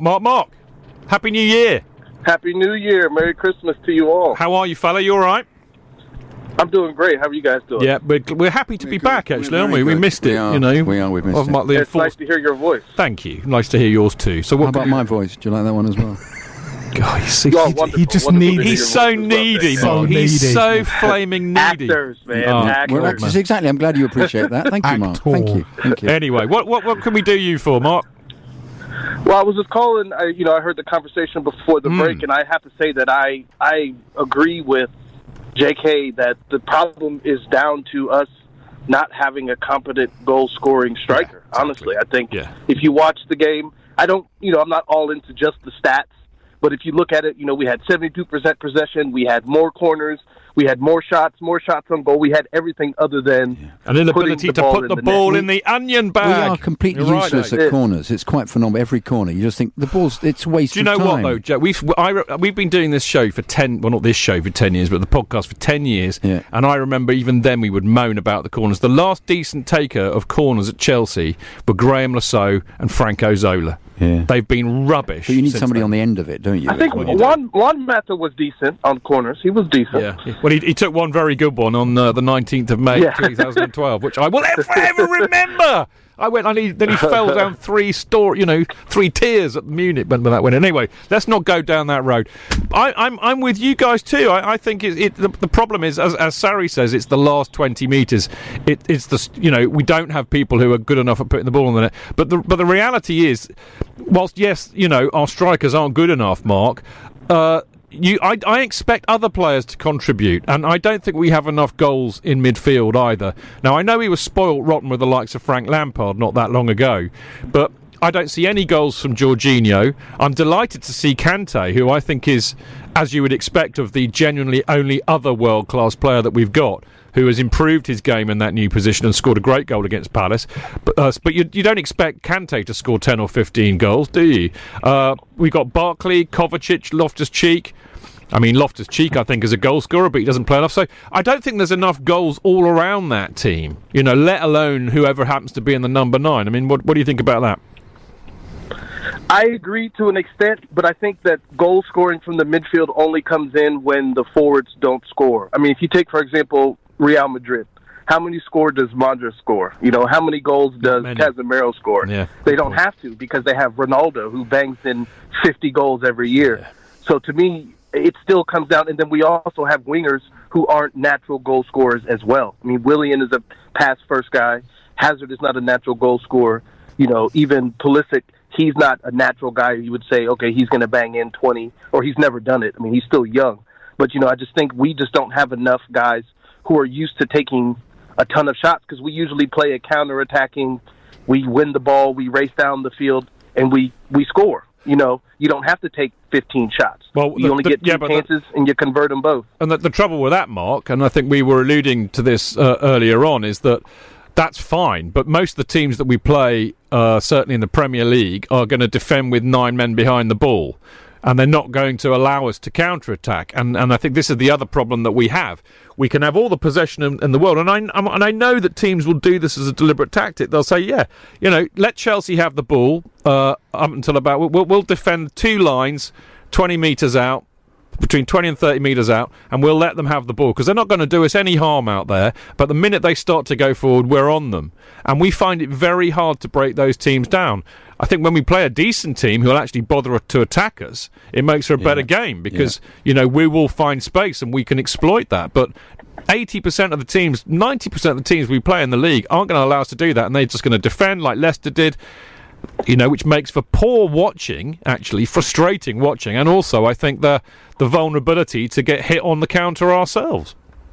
Happy New Year. Happy New Year. Merry Christmas to you all. How are you, fella? You all right? I'm doing great. How are you guys doing? Yeah, we're happy to be back, actually, aren't we? We missed it, We are. We've missed it. It's nice to hear your voice. Thank you. Nice to hear yours, too. So, how about my voice? Do you like that one as well? God, he just needs. He's so needy, Mark. He's so flaming needy. Actors, man. Actors. We're actors, exactly. I'm glad you appreciate that. Thank you, Mark. Thank you. Anyway, what can we do you for, Mark? Well, I was just calling. I heard the conversation before the break, and I have to say that I agree with JK that the problem is down to us not having a competent goal-scoring striker. Yeah, exactly. Honestly, I think if you watch the game, I'm not all into just the stats, but if you look at it, we had 72% possession, we had more corners, we had more shots on goal, we had everything other than an inability to put the ball in the onion bag. We are completely useless at corners. It's quite phenomenal. Every corner, you just think the ball's, it's a waste of time. Do you know what, though, Jack? We've been doing this show for 10, well, not this show for 10 years, but the podcast for 10 years, and I remember even then we would moan about the corners. The last decent taker of corners at Chelsea were Graham Lasso and Franco Zola. Yeah. They've been rubbish. But you need somebody on the end of it, don't you? I think Juan Mata was decent on corners. He was decent. Yeah. Well, he took one very good one on the 19th of May 2012, which I will forever remember. Then he fell down 3 tiers at Munich when that went. Anyway, let's not go down that road. I'm with you guys too. I think the problem is, as Sarri says, it's the last 20 metres. It's we don't have people who are good enough at putting the ball on the net. But the reality is, whilst yes, our strikers aren't good enough, Mark. I expect other players to contribute, and I don't think we have enough goals in midfield either. Now, I know he was spoilt rotten with the likes of Frank Lampard not that long ago, but I don't see any goals from Jorginho. I'm delighted to see Kante, who I think is, as you would expect of the genuinely only other world-class player that we've got, who has improved his game in that new position and scored a great goal against Palace. But you don't expect Kante to score 10 or 15 goals, do you? We've got Barkley, Kovacic, Loftus-Cheek. I mean, Loftus-Cheek, I think, is a goal scorer, but he doesn't play enough. So I don't think there's enough goals all around that team, let alone whoever happens to be in the number 9. I mean, what do you think about that? I agree to an extent, but I think that goal scoring from the midfield only comes in when the forwards don't score. I mean, if you take, for example, Real Madrid, how many score does Modric score? How many goals does Casemiro score? Yeah, they don't have to because they have Ronaldo, who bangs in 50 goals every year. Yeah. So to me, it still comes down, and then we also have wingers who aren't natural goal scorers as well. I mean, Willian is a pass-first guy. Hazard is not a natural goal scorer. Even Pulisic, he's not a natural guy. You would say, okay, he's going to bang in 20, or he's never done it. I mean, he's still young. But, I just think we just don't have enough guys who are used to taking a ton of shots because we usually play a counter-attacking. We win the ball, we race down the field, and we score. you don't have to take 15 shots. Well, you only get 2 chances, and you convert them both. And the trouble with that, Mark, and I think we were alluding to this earlier on, is that that's fine, but most of the teams that we play, certainly in the Premier League, are going to defend with 9 men behind the ball, and they're not going to allow us to counter-attack. And I think this is the other problem that we have. We can have all the possession in the world, and I know that teams will do this as a deliberate tactic. They'll say, let Chelsea have the ball up until about... We'll defend 2 lines, 20 metres out, between 20 and 30 metres out, and we'll let them have the ball, because they're not going to do us any harm out there, but the minute they start to go forward, we're on them. And we find it very hard to break those teams down. I think when we play a decent team who will actually bother to attack us, it makes for a better game, because, we will find space and we can exploit that. But 80% of the teams, 90% of the teams we play in the league aren't going to allow us to do that, and they're just going to defend like Leicester did, which makes for poor watching, actually, frustrating watching, and also, I think, the vulnerability to get hit on the counter ourselves.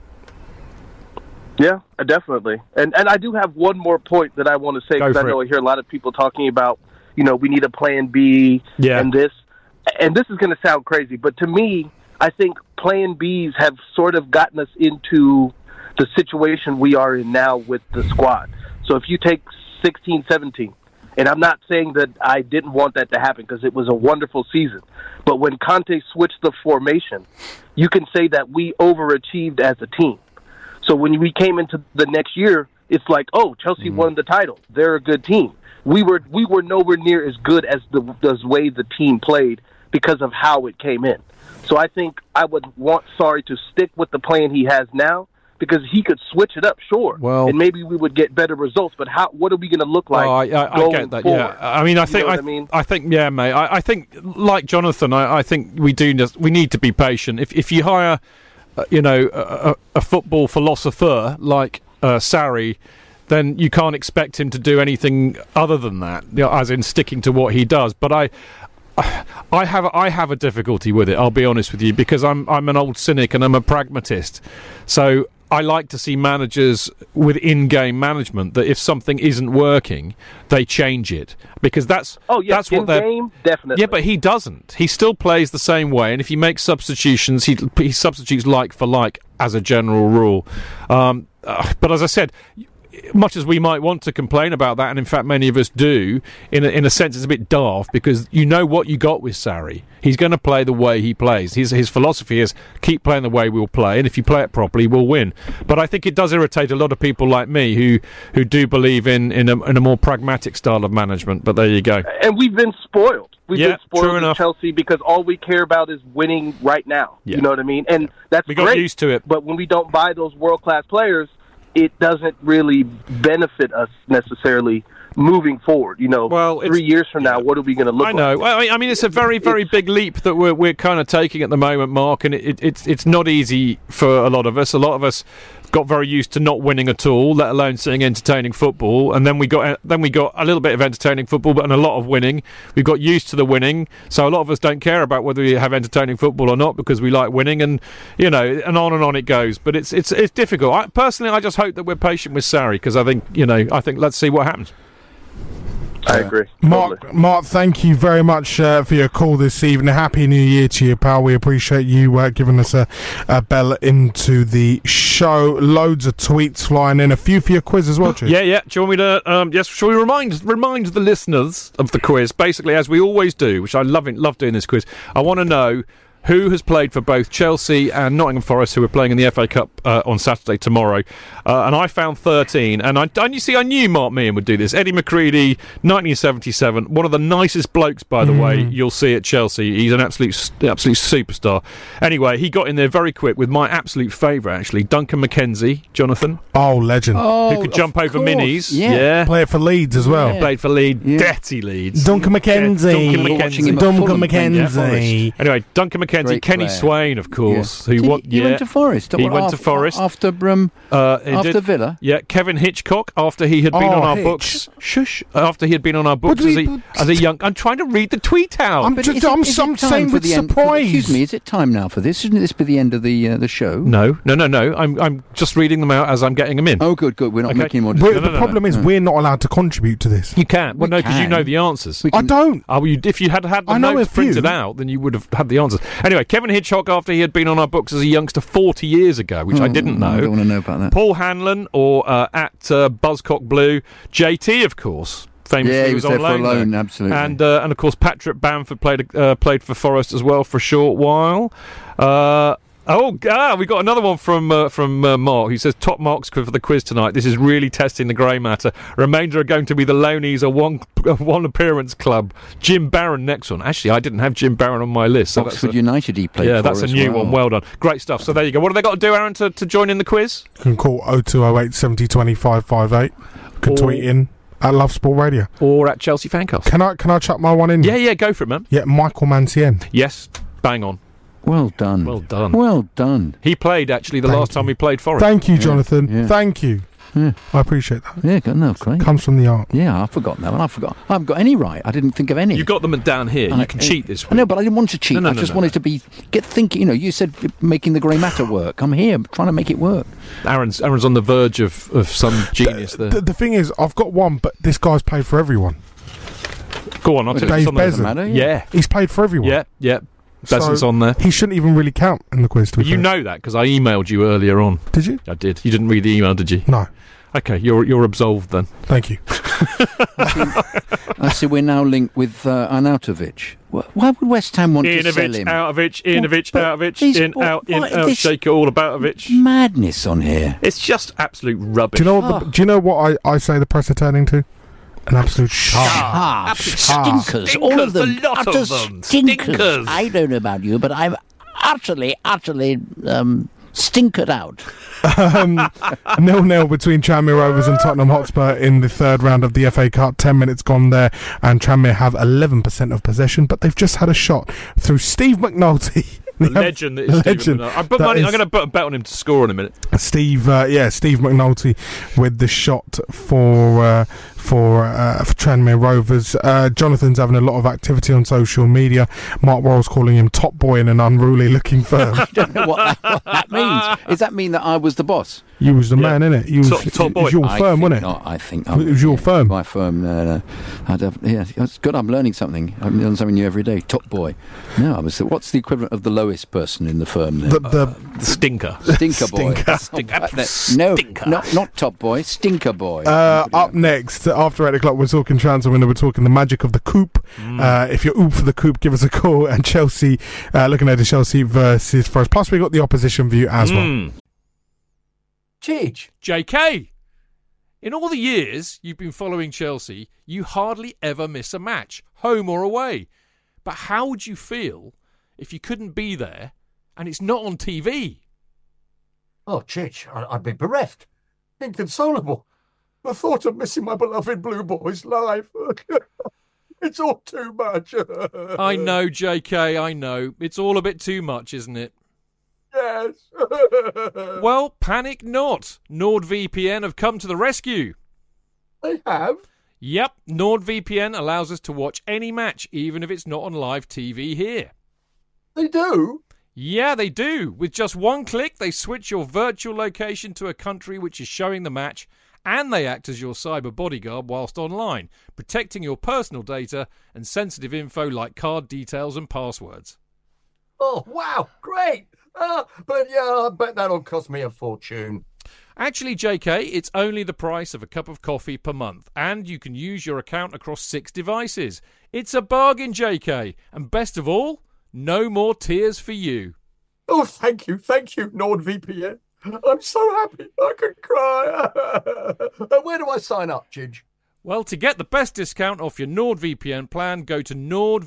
Yeah, definitely. And I do have one more point that I want to say, because I know I hear a lot of people talking about, we need a plan B and this. And this is going to sound crazy, but to me, I think plan Bs have sort of gotten us into the situation we are in now with the squad. So if you take 16, 17, and I'm not saying that I didn't want that to happen, because it was a wonderful season. But when Conte switched the formation, you can say that we overachieved as a team. So when we came into the next year, it's like, oh, Chelsea won the title. They're a good team. We were nowhere near as good as the way the team played because of how it came in. So I think I would want Sarri to stick with the plan he has now, because he could switch it up, sure, and maybe we would get better results. But what are we going to look like going get that, forward? Yeah. I mean, I think, yeah, mate. I think, like Jonathan, I think we need to be patient. If you hire, a football philosopher like Sarri, then you can't expect him to do anything other than that, as in sticking to what he does. But I have a difficulty with it, I'll be honest with you, because I'm an old cynic and I'm a pragmatist. So I like to see managers with in-game management, that if something isn't working, they change it, because that's what they're game, definitely. Yeah, but he doesn't. He still plays the same way, and if he makes substitutions, he substitutes like for like as a general rule. But as I said, much as we might want to complain about that, and in fact many of us do, in a sense it's a bit daft, because you know what you got with Sarri. He's going to play the way he plays. His philosophy is keep playing the way we'll play, and if you play it properly, we'll win. But I think it does irritate a lot of people like me who do believe in a more pragmatic style of management. But there you go. And we've been spoiled. We've been spoiled true enough. with Chelsea, because all we care about is winning right now. Yeah. You know what I mean? And that's we great. got used to it. But when we don't buy those world-class players, it doesn't really benefit us necessarily moving forward. 3 years from now, what are we going to look like? I know. Well, I mean, it's a very, very big leap that we're kind of taking at the moment, Mark, and it's not easy for a lot of us. A lot of us got very used to not winning at all, let alone seeing entertaining football, and then we got a little bit of entertaining football, but and a lot of winning. We got used to the winning, so a lot of us don't care about whether we have entertaining football or not, because we like winning, and and on it goes. But it's difficult. I just hope that we're patient with Sarri, because I think let's see what happens. I agree. Mark, thank you very much for your call this evening. Happy New Year to you, pal. We appreciate you giving us a bell into the show. Loads of tweets flying in. A few for your quiz as well, Chief. Yeah. Do you want me to? Yes. Shall we remind the listeners of the quiz? Basically, as we always do, which I love doing this quiz. I want to know who has played for both Chelsea and Nottingham Forest, who are playing in the FA Cup on Saturday tomorrow. And I found 13. And I knew Mark Meehan would do this. Eddie McCready, 1977. One of the nicest blokes, by the way, you'll see at Chelsea. He's an absolute superstar. Anyway, he got in there very quick with my absolute favourite, actually, Duncan McKenzie, Jonathan. Oh, legend. Who could jump over minis. Yeah. Played for Leeds as well. Yeah. Played for Leeds. Yeah. Dirty Leeds. Duncan McKenzie. Duncan McKenzie. Yeah. Anyway, Duncan McKenzie Mackenzie. Great Kenny player. Swain, of course. Yeah. Who went to Forest. He went to Forest. After Villa. Yeah, Kevin Hitchcock, after he had been on our books. After he had been on our books as a young... I'm trying to read the tweet out. I'm saying with surprise. Excuse me, is it time now for this? Shouldn't this be the end of the show? No. I'm just reading them out as I'm getting them in. Oh, good. We're not making more... The problem is we're not allowed to contribute to this. You can't. Well, no, because you know the answers. I don't. If you had the notes printed out, then you would have had the answers. Anyway, Kevin Hitchcock, after he had been on our books as a youngster 40 years ago, which I didn't know. I don't want to know about that. Paul Hanlon, or at Buzzcock Blue. JT, of course. Famously, he was there for loan, absolutely. And of course, Patrick Bamford played for Forest as well for a short while. We got another one from Mark, who says, top marks for the quiz tonight. This is really testing the grey matter. Remainder are going to be the Lonies, a one appearance club. Jim Barron next one. Actually, I didn't have Jim Barron on my list. So Oxford United he played for. Yeah, that's a new one. Well done. Great stuff. So there you go. What have they got to do, Aaron, to join in the quiz? You can call 0208 70 25 58. You can tweet in at Love Sport Radio. Or at Chelsea Fancast. Can I chuck my one in? Yeah, go for it, man. Yeah, Michael Mancien. Yes, bang on. Well done. He played, actually, the last time we played Forest. Thank you, Jonathan. Yeah. Thank you. Yeah. I appreciate that. Yeah, great. Comes from the art. Yeah, I've forgotten that one. I haven't got any right. I didn't think of any. You got them down here. You can cheat this week. I know, but I didn't want to cheat. I just wanted to get thinking. You know, you said making the grey matter work. I'm here trying to make it work. Aaron's on the verge of some genius there. The thing is, I've got one, but this guy's played for everyone. Go on, I'll tell Dave you Bezen. Yeah. He's played for everyone. Yeah. Bezen's on there. He shouldn't even really count in the quiz. You know that because I emailed you earlier on. Did you? I did. You didn't read the email, did you? No. Okay, you're absolved then. Thank you. I see we're now linked with Arnautovic. Why would West Ham want to sell him? Ivanovic, in, out, shake it all about Ivanovic. Madness on here. It's just absolute rubbish. Do you know what I say the press are turning to? An absolute stinkers. All of them. A lot of them. Stinkers. I don't know about you, but I'm utterly stinkered out. 0-0 between Tranmere Rovers and Tottenham Hotspur in the third round of the FA Cup. 10 minutes gone there, and Tranmere have 11% of possession, but they've just had a shot through Steve McNulty. The legend that is Steve McNulty. I'm going to put a bet on him to score in a minute. Steve McNulty with the shot for Tranmere Rovers. Jonathan's having a lot of activity on social media. Mark Worrell's calling him top boy in an unruly looking firm. I don't know what that means. Does that mean that I was the boss? You was the man, innit? You was top boy. It was your firm, wasn't it? I think it was your firm. My firm. No. It's good. I'm learning something. I'm learning something new every day. Top boy. No, what's the equivalent of the lowest person in the firm? Then? The stinker. Stinker boy. Stinker. No, not top boy. Stinker boy. Up next, after 8 o'clock, we're talking transfer window. We're talking the magic of the coup. If you're oop for the coup, give us a call. And Chelsea, looking at the Chelsea versus Forest. Plus, we got the opposition view as well. Cheech. JK. In all the years you've been following Chelsea, you hardly ever miss a match, home or away. But how would you feel if you couldn't be there and it's not on TV? Oh, Chich, I'd be bereft. Inconsolable. The thought of missing my beloved Blue Boys live. It's all too much. I know, JK, I know. It's all a bit too much, isn't it? Yes. Well, panic not. NordVPN have come to the rescue. They have? Yep, NordVPN allows us to watch any match, even if it's not on live TV here. They do? Yeah, they do. With just one click, they switch your virtual location to a country which is showing the match, and they act as your cyber bodyguard whilst online, protecting your personal data and sensitive info like card details and passwords. Oh, wow, great. But yeah, I bet that'll cost me a fortune. Actually, JK, it's only the price of a cup of coffee per month, and you can use your account across 6 devices. It's a bargain, JK, and best of all, no more tears for you. Oh, thank you, NordVPN. I'm so happy I could cry. Where do I sign up, Chidge? Well, to get the best discount off your NordVPN plan, go to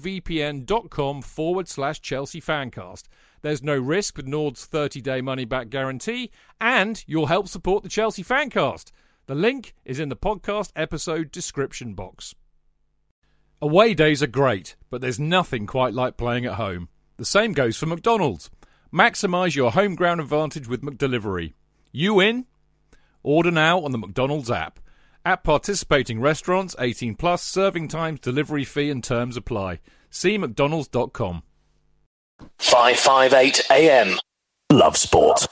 nordvpn.com/Chelsea Fancast. There's no risk with Nord's 30-day money-back guarantee, and you'll help support the Chelsea Fancast. The link is in the podcast episode description box. Away days are great, but there's nothing quite like playing at home. The same goes for McDonald's. Maximise your home ground advantage with McDelivery. You in? Order now on the McDonald's app. At participating restaurants, 18 plus, serving times, delivery fee and terms apply. See mcdonalds.com. 558 AM. Love Sport.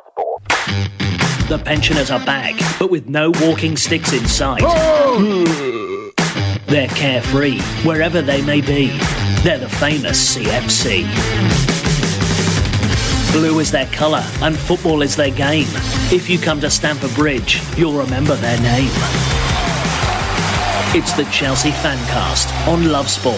The pensioners are back, but with no walking sticks in sight. Oh! They're carefree, wherever they may be. They're the famous CFC. Blue is their colour, and football is their game. If you come to Stamford Bridge, you'll remember their name. It's the Chelsea Fancast on Love Sport.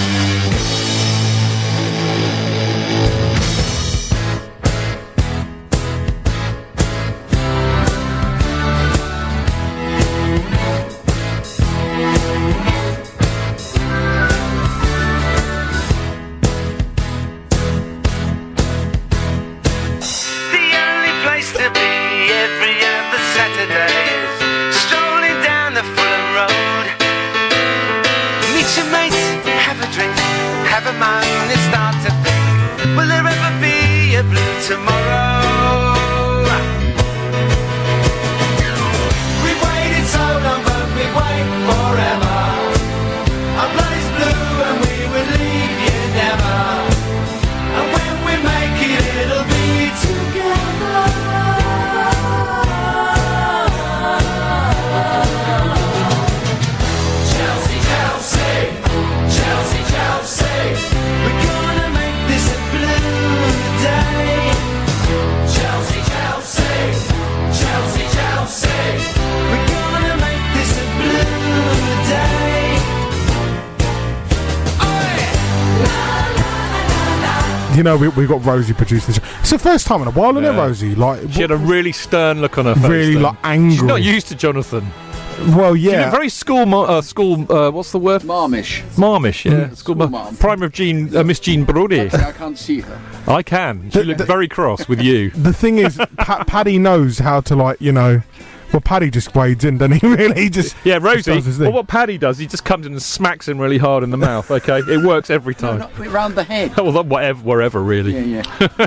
You know, we've got Rosie producing the show. It's the first time in a while, isn't it, Rosie? Like, she had a really stern look on her face. Really, like, angry. She's not used to Jonathan. Well, yeah. She's very what's the word? Marmish. Marmish, yeah. School Primer of Miss Jean Brody. I can't see her. I can. She looked very cross with you. The thing is, Paddy knows how to, like, you know... Well, Paddy just wades in, doesn't he? Really? He just Rosie. Just well, what Paddy does, he just comes in and smacks him really hard in the mouth. Okay, it works every time. No, not round the head. Well, wherever, really. Yeah.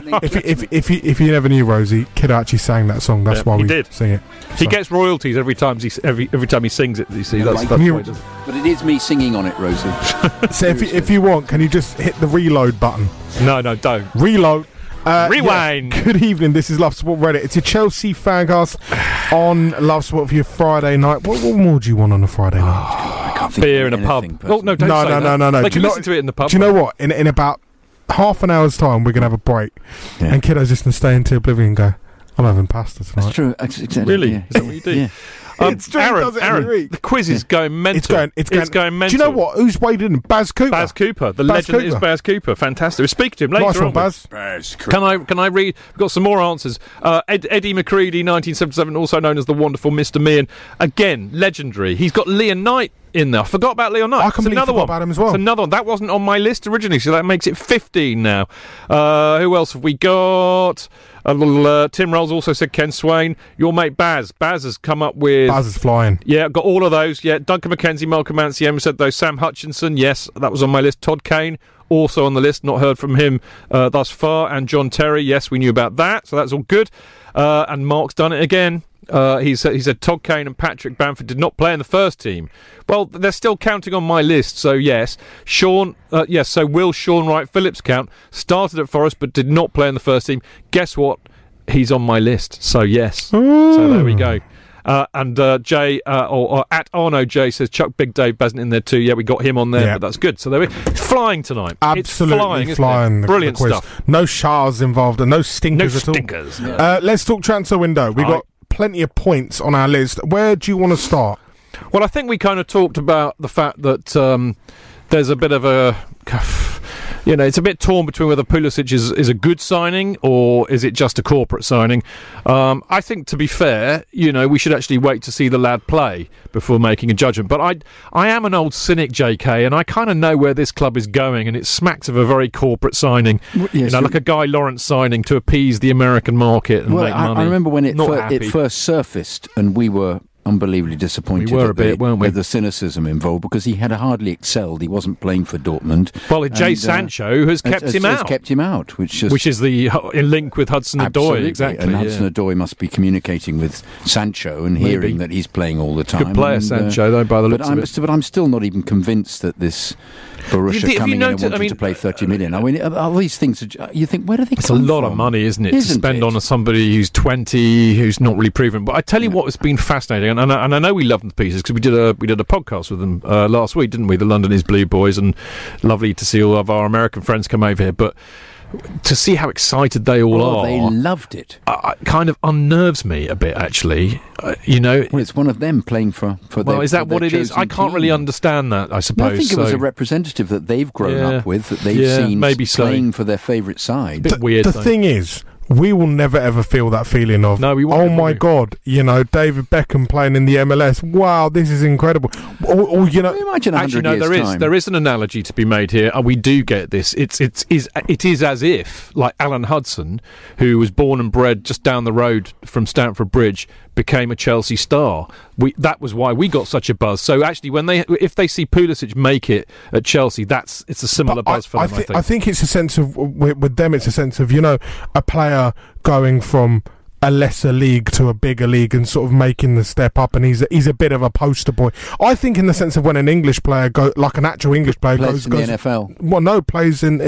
if you never knew Rosie, Kid actually sang that song. That's why we did sing it. He gets royalties every time he sings it. You see, that's why he does it. But it is me singing on it, Rosie. So if you want, can you just hit the reload button? No, don't reload. Rewind. Yeah. Good evening, this is Love Sport Reddit. It's a Chelsea Fancast on Love Sport for your Friday night. What more do you want on a Friday night? I can't think beer in a pub. Oh, no, don't say that. No. They can listen to it in the pub. Do you know what? In about half an hour's time, we're going to have a break. Yeah. And Kiddo's just going to stay into oblivion and go, I'm having pasta tonight. That's true. Exactly. Really? Yeah. Is that what you do? Yeah. It's true, Aaron, the quiz is going mental. It's going mental. Do you know what? Who's weighed in? Baz Cooper. Baz Cooper. The legend is Baz Cooper. Fantastic. We'll speak to him later. Nice one, Baz. Baz Cooper. Can I read? We've got some more answers. Eddie McCready, 1977, also known as the wonderful Mr. Meehan. Again, legendary. He's got Leon Knight in there. I forgot about Leon Knight. I completely forgot about him as well. It's another one. That wasn't on my list originally, so that makes it 15 now. Who else have we got? Tim Rolls also said Ken Swain. Your mate Baz. Baz has come up with... Baz is flying. Yeah, got all of those. Yeah, Duncan McKenzie, Malcolm Mancienne said those. Sam Hutchinson, yes, that was on my list. Todd Kane, also on the list. Not heard from him thus far. And John Terry, yes, we knew about that. So that's all good. And Mark's done it again. He said Todd Kane and Patrick Bamford did not play in the first team. Well, they're still counting on my list, so yes. Sean, yes, so will Sean Wright-Phillips count? Started at Forest but did not play in the first team. Guess what? He's on my list, so yes. Ooh. So there we go. And Jay, or at Arno J says Chuck Big Dave Basn't in there too. Yeah, we got him on there, but that's good. So there it's flying tonight. Absolutely it's flying. Brilliant the quiz. stuff. No showers involved and no stinkers at all. Yeah. Let's talk transfer window. We've got plenty of points on our list. Where do you want to start? Well, I think we kind of talked about the fact that there's a bit of a... You know, it's a bit torn between whether Pulisic is a good signing or is it just a corporate signing. I think, to be fair, you know, we should actually wait to see the lad play before making a judgment. But I am an old cynic, JK, and I kind of know where this club is going, and it smacks of a very corporate signing. Yes, you know, like a Guy Lawrence signing to appease the American market and make money. I remember when it first surfaced, and we were unbelievably disappointed. We were a bit, weren't we? With the cynicism involved, because he had hardly excelled. He wasn't playing for Dortmund. Well, Jay Sancho has kept him out. Has kept him out, which is the in link with Hudson-Odoi, exactly. And Hudson-Odoi must be communicating with Sancho and hearing that he's playing all the time. Good player, Sancho, though, by the looks of it. But I'm still not even convinced that this Borussia coming in and wanting to play 30 million. I mean, all these things, you think, where do they come from? It's a lot of money, isn't it, to spend on somebody who's 20, who's not really proven. But I tell you what has been fascinating, and I know we love them to pieces, because we did a podcast with them last week, didn't we? The London is Blue Boys, and lovely to see all of our American friends come over here. But to see how excited they all are. They loved it. Kind of unnerves me a bit, actually. Well, it's one of them playing for well, is that what it is? I can't really understand that, I suppose. I think it was a representative that they've grown up with, that they've seen playing for their favourite side. Bit weird. The thing is, we will never ever feel that feeling of, no, we won't, oh my God, David Beckham playing in the MLS. Wow, this is incredible. Or imagine 100 years' time. There is an analogy to be made here. We do get this. It is as if, like Alan Hudson, who was born and bred just down the road from Stamford Bridge, became a Chelsea star. That was why we got such a buzz. So actually, if they see Pulisic make it at Chelsea, it's a similar buzz for them. I think it's a sense of, with them, it's a sense of a player going from a lesser league to a bigger league and sort of making the step up, and he's a bit of a poster boy. I think in the sense of when an English player like an actual English player plays in the NFL. Well, no, plays in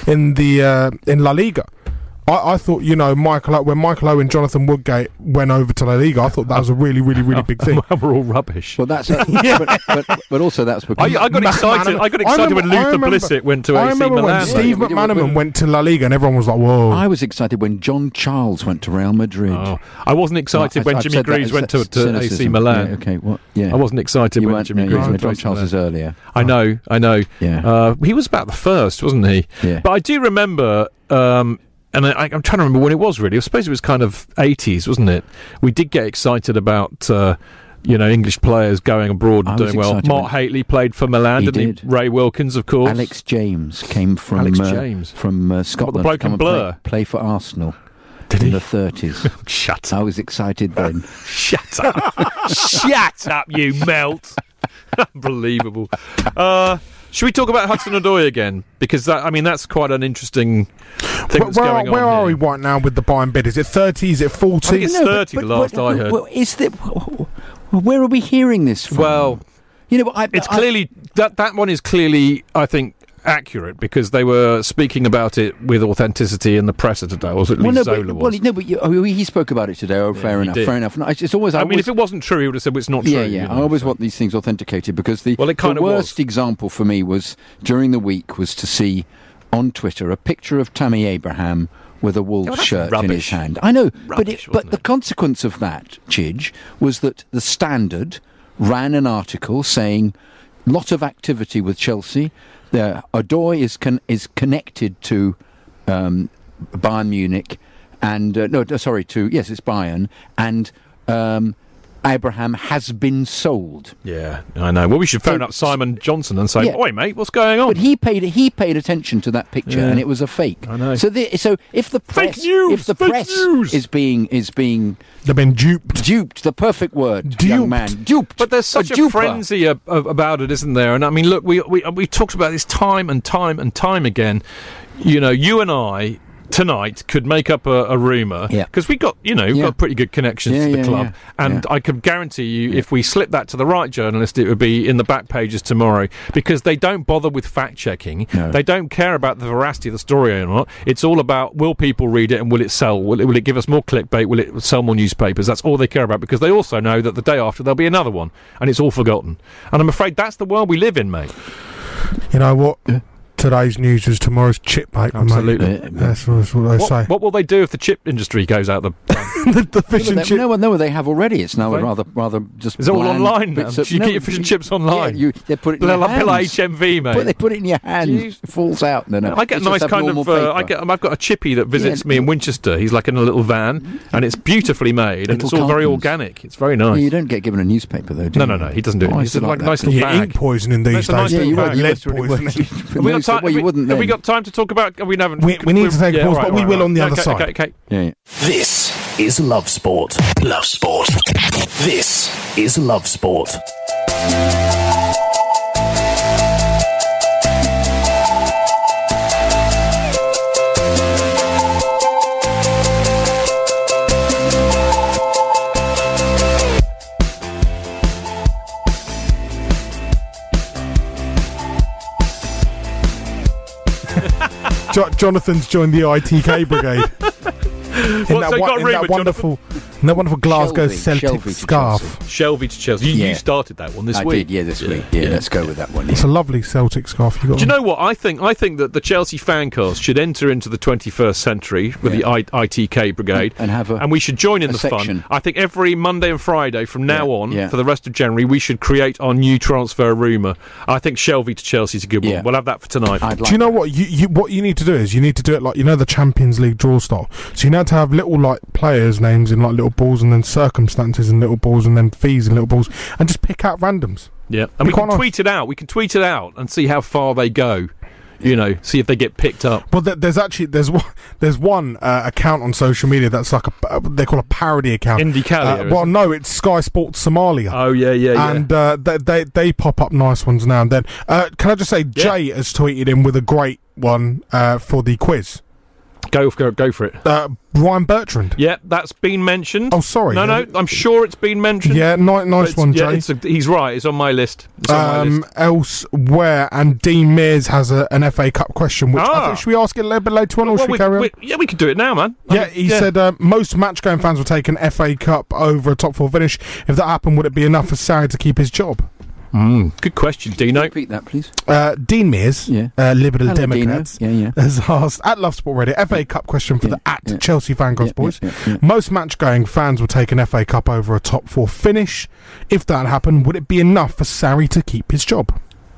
La Liga. I thought, when Michael Owen, Jonathan Woodgate went over to La Liga, I thought that was a really, really, really big thing. We're all rubbish. Well, that's but also that's because I got excited. I got excited when Luther Blissett went to AC Milan. I remember when Steve McManaman went to La Liga, and everyone was like, "Whoa!" I was excited when John Charles went to Real Madrid. Oh, I wasn't excited when Jimmy Greaves went to AC Milan. Yeah, okay, what? Yeah, I wasn't excited when Jimmy Greaves went to AC Milan. John Charles is earlier. I know. Yeah, he was about the first, wasn't he? Yeah. But I do remember. And I'm trying to remember when it was, really. I suppose it was kind of 80s, wasn't it? We did get excited about, English players going abroad and doing well. Mark Haitley played for Milan, didn't he? Ray Wilkins, of course. Alex James came from Scotland. The bloke in Blur. Play for Arsenal. Did in he? the 30s. Shut up. I was excited then. Shut up. Shut up, you melt. Unbelievable. Should we talk about Hudson-Odoi again? Because that's quite an interesting thing that's going on. Where are we right now with the buying bid? Is it 30? Is it 40? I think it's 30 the last I heard. Where are we hearing this from? Well, it's clearly that one is clearly, I think, accurate, because they were speaking about it with authenticity in the press today, or at least Zola was. He spoke about it today. Fair enough. No, it's always. If it wasn't true, he would have said it's not true. Yeah. I always want these things authenticated, because the worst example for me was during the week was to see on Twitter a picture of Tammy Abraham with a Wolves shirt in his hand. I know, but the consequence of that, Chidge, was that the Standard ran an article saying lot of activity with Chelsea. Odoi is connected to Bayern Munich, and it's Bayern, and Abraham has been sold. Yeah, I know. Well, we should phone up Simon Johnson and say, "Oi, mate, what's going on?" But he paid attention to that picture, and it was a fake. I know. So if the press, is being they've been duped. The perfect word, young man. Duped. But there's such a frenzy about it, isn't there? And I mean, look, we talked about this time and time and time again. You and I tonight could make up a rumour, because we got got pretty good connections to the club, and I can guarantee you if we slip that to the right journalist, it would be in the back pages tomorrow, because they don't bother with fact checking. They don't care about the veracity of the story or not. It's all about, will people read it and will it sell? Will it give us more clickbait? Will it sell more newspapers? That's all they care about, because they also know that the day after there'll be another one, and it's all forgotten. And I'm afraid that's the world we live in, mate. You know what? Today's news is tomorrow's chip paper. Absolutely. That's what they say. What will they do if the chip industry goes out the the fish and chip? No, they have already. It's now rather just. Is it all online now? You get your fish and chips online. Yeah, they put it in your hands. HMV, mate. They put it in your hands. It falls out. No. I get a nice kind of. I've got a chippy that visits me in Winchester. He's like in a little van, and it's beautifully made, and it's all very organic. It's very nice. You don't get given a newspaper though, do you? No. He doesn't do it. He's like a nice little bag. Ink poisoning these days. Lead poisoning. Have we got time to talk about? We haven't. We need to take a pause, but we will on the other side. Okay. Yeah. This is Love Sport. Love Sport. This is Love Sport. Jonathan's joined the ITK brigade. in that wonderful Glasgow Celtic scarf. Shelvey to Chelsea. You started that one this week. I did, this week. Yeah, let's go with that one. It's a lovely Celtic scarf you got. Do you know what? I think that the Chelsea fancast should enter into the 21st century with the ITK brigade and we should join in the section. fun. I think every Monday and Friday from now on for the rest of January we should create our new transfer rumour. I think Shelvey to Chelsea is a good one. We'll have that for tonight. Do you know what what you need to do is you need to do it like the Champions League draw style. So you need to have little like players' names in like little balls and then circumstances in little balls and then fees in little balls and just pick out randoms. Yeah, and we can tweet it out. We can tweet it out and see how far they go. See if they get picked up. Well, there's one account on social media that's like they call a parody account. IndyCalia. Well, no, it's Sky Sports Somalia. Oh yeah. And they pop up nice ones now and then. Can I just say, Jay has tweeted in with a great one for the quiz. Go for it. Ryan Bertrand. Yeah, that's been mentioned. Oh, sorry. No, I'm sure it's been mentioned. Yeah, nice one, Jay. He's right. It's on my list. Elsewhere, and Dean Mears has an FA Cup question, which I think should we ask it a little bit later on, or should we carry on? We could do it now, man. Yeah, he said most match-going fans will take an FA Cup over a top 4 finish. If that happened, would it be enough for Sarri to keep his job? Good question, Dino. Repeat that, please. Dean Mears, Liberal Hello, Democrats, has asked at Love Sport Radio FA Cup question for the Chelsea Fancast boys. Most match-going fans will take an FA Cup over a top 4 finish. If that happened, would it be enough for Sarri to keep his job?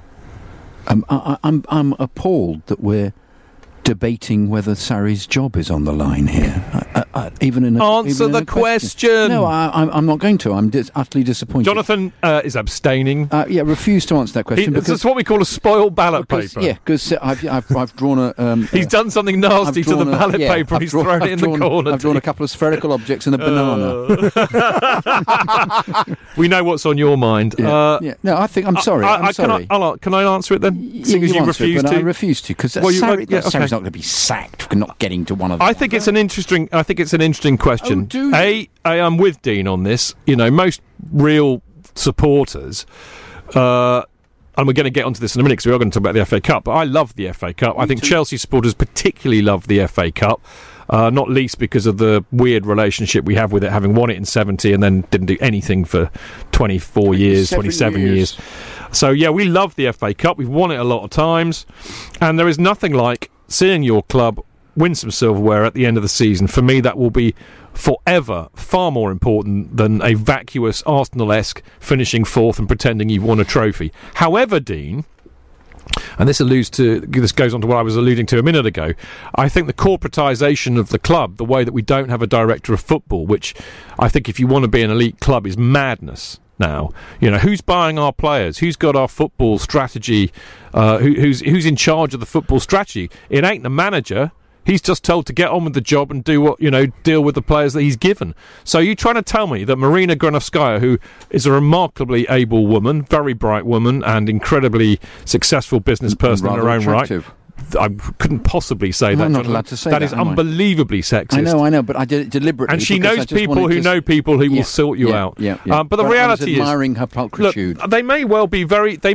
I'm appalled that we're debating whether Sarri's job is on the line here. Answer the question. No, I'm not going to. I'm utterly disappointed. Jonathan is abstaining. Refuse to answer that question. That's what we call a spoiled ballot paper. Yeah, because I've drawn a... he's done something nasty to the ballot paper and he's thrown it in the corner. I've drawn a couple of spherical objects and a banana. We know what's on your mind. No, I think... I'm sorry. I'm sorry. Can I answer it then? Seeing as you refuse to? I refuse to, because Sarri's not going to be sacked for not getting to one of them. I think it's an interesting question. I'm with Dean on this. Most real supporters, and we're going to get onto this in a minute because we are going to talk about the FA Cup, but I love the FA Cup. I think Chelsea supporters particularly love the FA Cup, not least because of the weird relationship we have with it, having won it in 70 and then didn't do anything for 27 years. So, we love the FA Cup. We've won it a lot of times, and there is nothing like seeing your club win some silverware at the end of the season. For me, that will be forever far more important than a vacuous Arsenal-esque finishing 4th and pretending you've won a trophy. However, Dean, and this goes on to what I was alluding to a minute ago, I think the corporatisation of the club, the way that we don't have a director of football, which I think if you want to be an elite club is madness. Now, who's buying our players? Who's got our football strategy? Who's in charge of the football strategy? It ain't the manager. He's just told to get on with the job and do deal with the players that he's given. So you're trying to tell me that Marina Granovskaya, who is a remarkably able woman, very bright woman, and incredibly successful business person in her own right. I couldn't possibly say that. I'm not allowed to say that. That is unbelievably sexist. I know, but I did it deliberately. And she knows people who know people who will sort you out. But the reality is, admiring her pulchritude. Look, they may well be,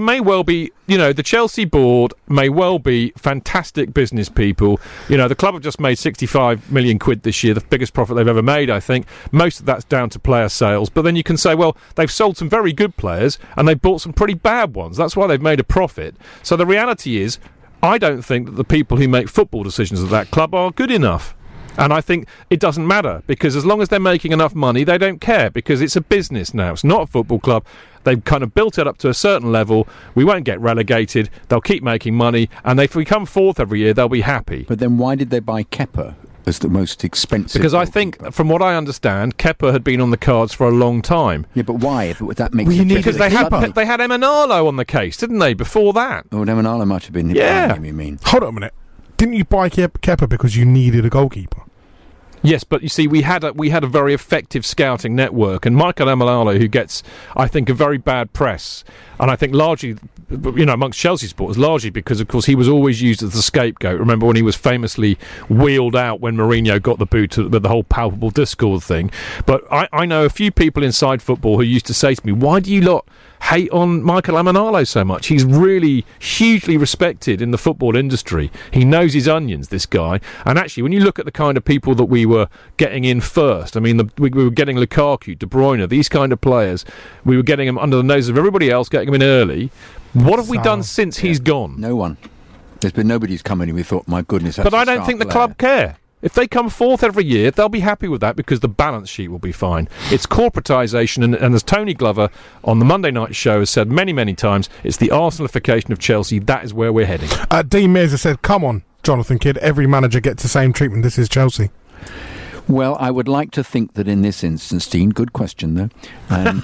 the Chelsea board may well be fantastic business people. The club have just made 65 million quid this year, the biggest profit they've ever made, I think. Most of that's down to player sales. But then you can say, well, they've sold some very good players and they've bought some pretty bad ones. That's why they've made a profit. So the reality is, I don't think that the people who make football decisions at that club are good enough. And I think it doesn't matter, because as long as they're making enough money, they don't care, because it's a business now. It's not a football club. They've kind of built it up to a certain level. We won't get relegated. They'll keep making money. And if we come 4th every year, they'll be happy. But then why did they buy Kepa as the most expensive? Because I think, from what I understand, Kepa had been on the cards for a long time. Yeah, but why? That makes because they had Emenalo on the case, didn't they, before that? Oh, Emenalo might have been the him, you mean? Hold on a minute. Didn't you buy Kepa because you needed a goalkeeper? Yes, but you see, we had a very effective scouting network, and Michael Emenalo, who gets, I think, a very bad press, and I think largely, amongst Chelsea supporters, largely because, of course, he was always used as the scapegoat. Remember when he was famously wheeled out when Mourinho got the boot with the whole palpable discord thing? But I know a few people inside football who used to say to me, why do you lot hate on Michael Emenalo so much? He's really hugely respected in the football industry. He knows his onions, this guy. And actually, when you look at the kind of people that we were getting in first, I mean, we were getting Lukaku, De Bruyne, these kind of players. We were getting them under the nose of everybody else, getting them in early. What have we done since he's gone? No one. There's been nobody who's come in and we thought, my goodness, that's But I don't think the club care. If they come fourth every year, they'll be happy with that because the balance sheet will be fine. It's corporatisation, and as Tony Glover on the Monday night show has said many, many times, it's the Arsenalification of Chelsea. That is where we're heading. Dean Mears has said, come on, Jonathan Kidd, every manager gets the same treatment. This is Chelsea. Well, I would like to think that in this instance, Dean, good question though. And,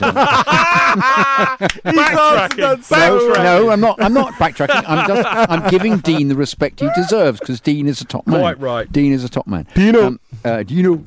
backtracking. No, I'm not backtracking. I'm giving Dean the respect he deserves because Dean is a top man. Quite right. Dean is a top man. Dino. Dino.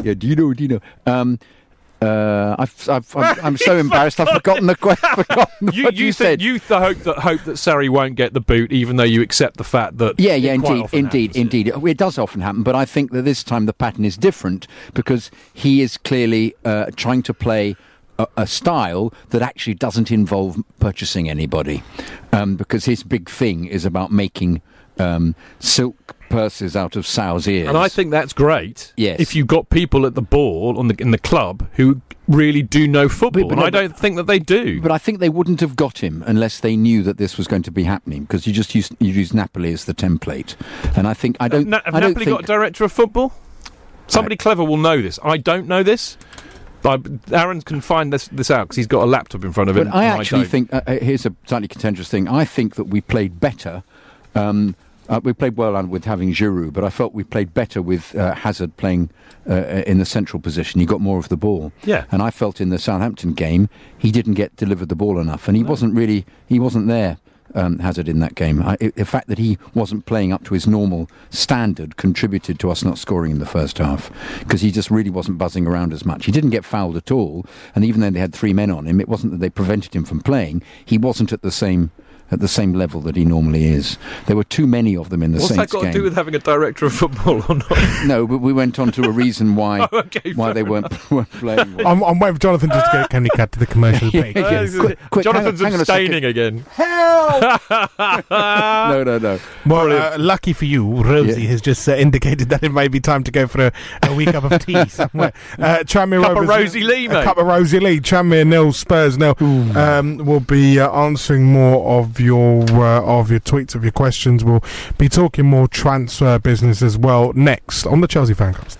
I'm so embarrassed. I've forgotten the question. What you said. You hope that Sarri won't get the boot, even though you accept the fact that. Yeah, indeed. It does often happen, but I think that this time the pattern is different because he is clearly trying to play a style that actually doesn't involve purchasing anybody, because his big thing is about making silk purses out of sow's ears. And I think that's great. Yes. If you've got people at the ball in the club who really do know football, and I don't think that they do. But I think they wouldn't have got him unless they knew that this was going to be happening, because you just use Napoli as the template. And I think Have Napoli got a director of football? Somebody clever will know this. I don't know this. Aaron can find this out because he's got a laptop in front of him. But I actually think here's a slightly contentious thing. I think that we played better. We played well with having Giroud, but I felt we played better with Hazard playing in the central position. He got more of the ball. Yeah. And I felt in the Southampton game he didn't get delivered the ball enough, and he wasn't there. Hazard in that game. The fact that he wasn't playing up to his normal standard contributed to us not scoring in the first half, because he just really wasn't buzzing around as much. He didn't get fouled at all, and even though they had 3 men on him, it wasn't that they prevented him from playing. He wasn't at the same level that he normally is. There were too many of them in the Saints game. What's that got to do with having a director of football or not? No, but we went on to a reason why they weren't playing well. I'm waiting for Jonathan just to get Kenny Cat to the commercial break. Quick, Jonathan's abstaining again. Help! No. Well, lucky for you, Rosie has just indicated that it may be time to go for a wee cup of tea somewhere. Tranmere Cup of Rosie Lee, mate. A cup of Rosie Lee. Tranmere 0, Spurs 0. We'll be answering more of your tweets, of your questions. We'll be talking more transfer business as well next on the Chelsea Fancast.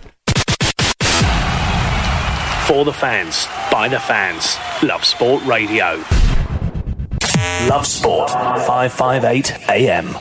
For the fans, by the fans. Love Sport Radio. Love Sport 558 AM.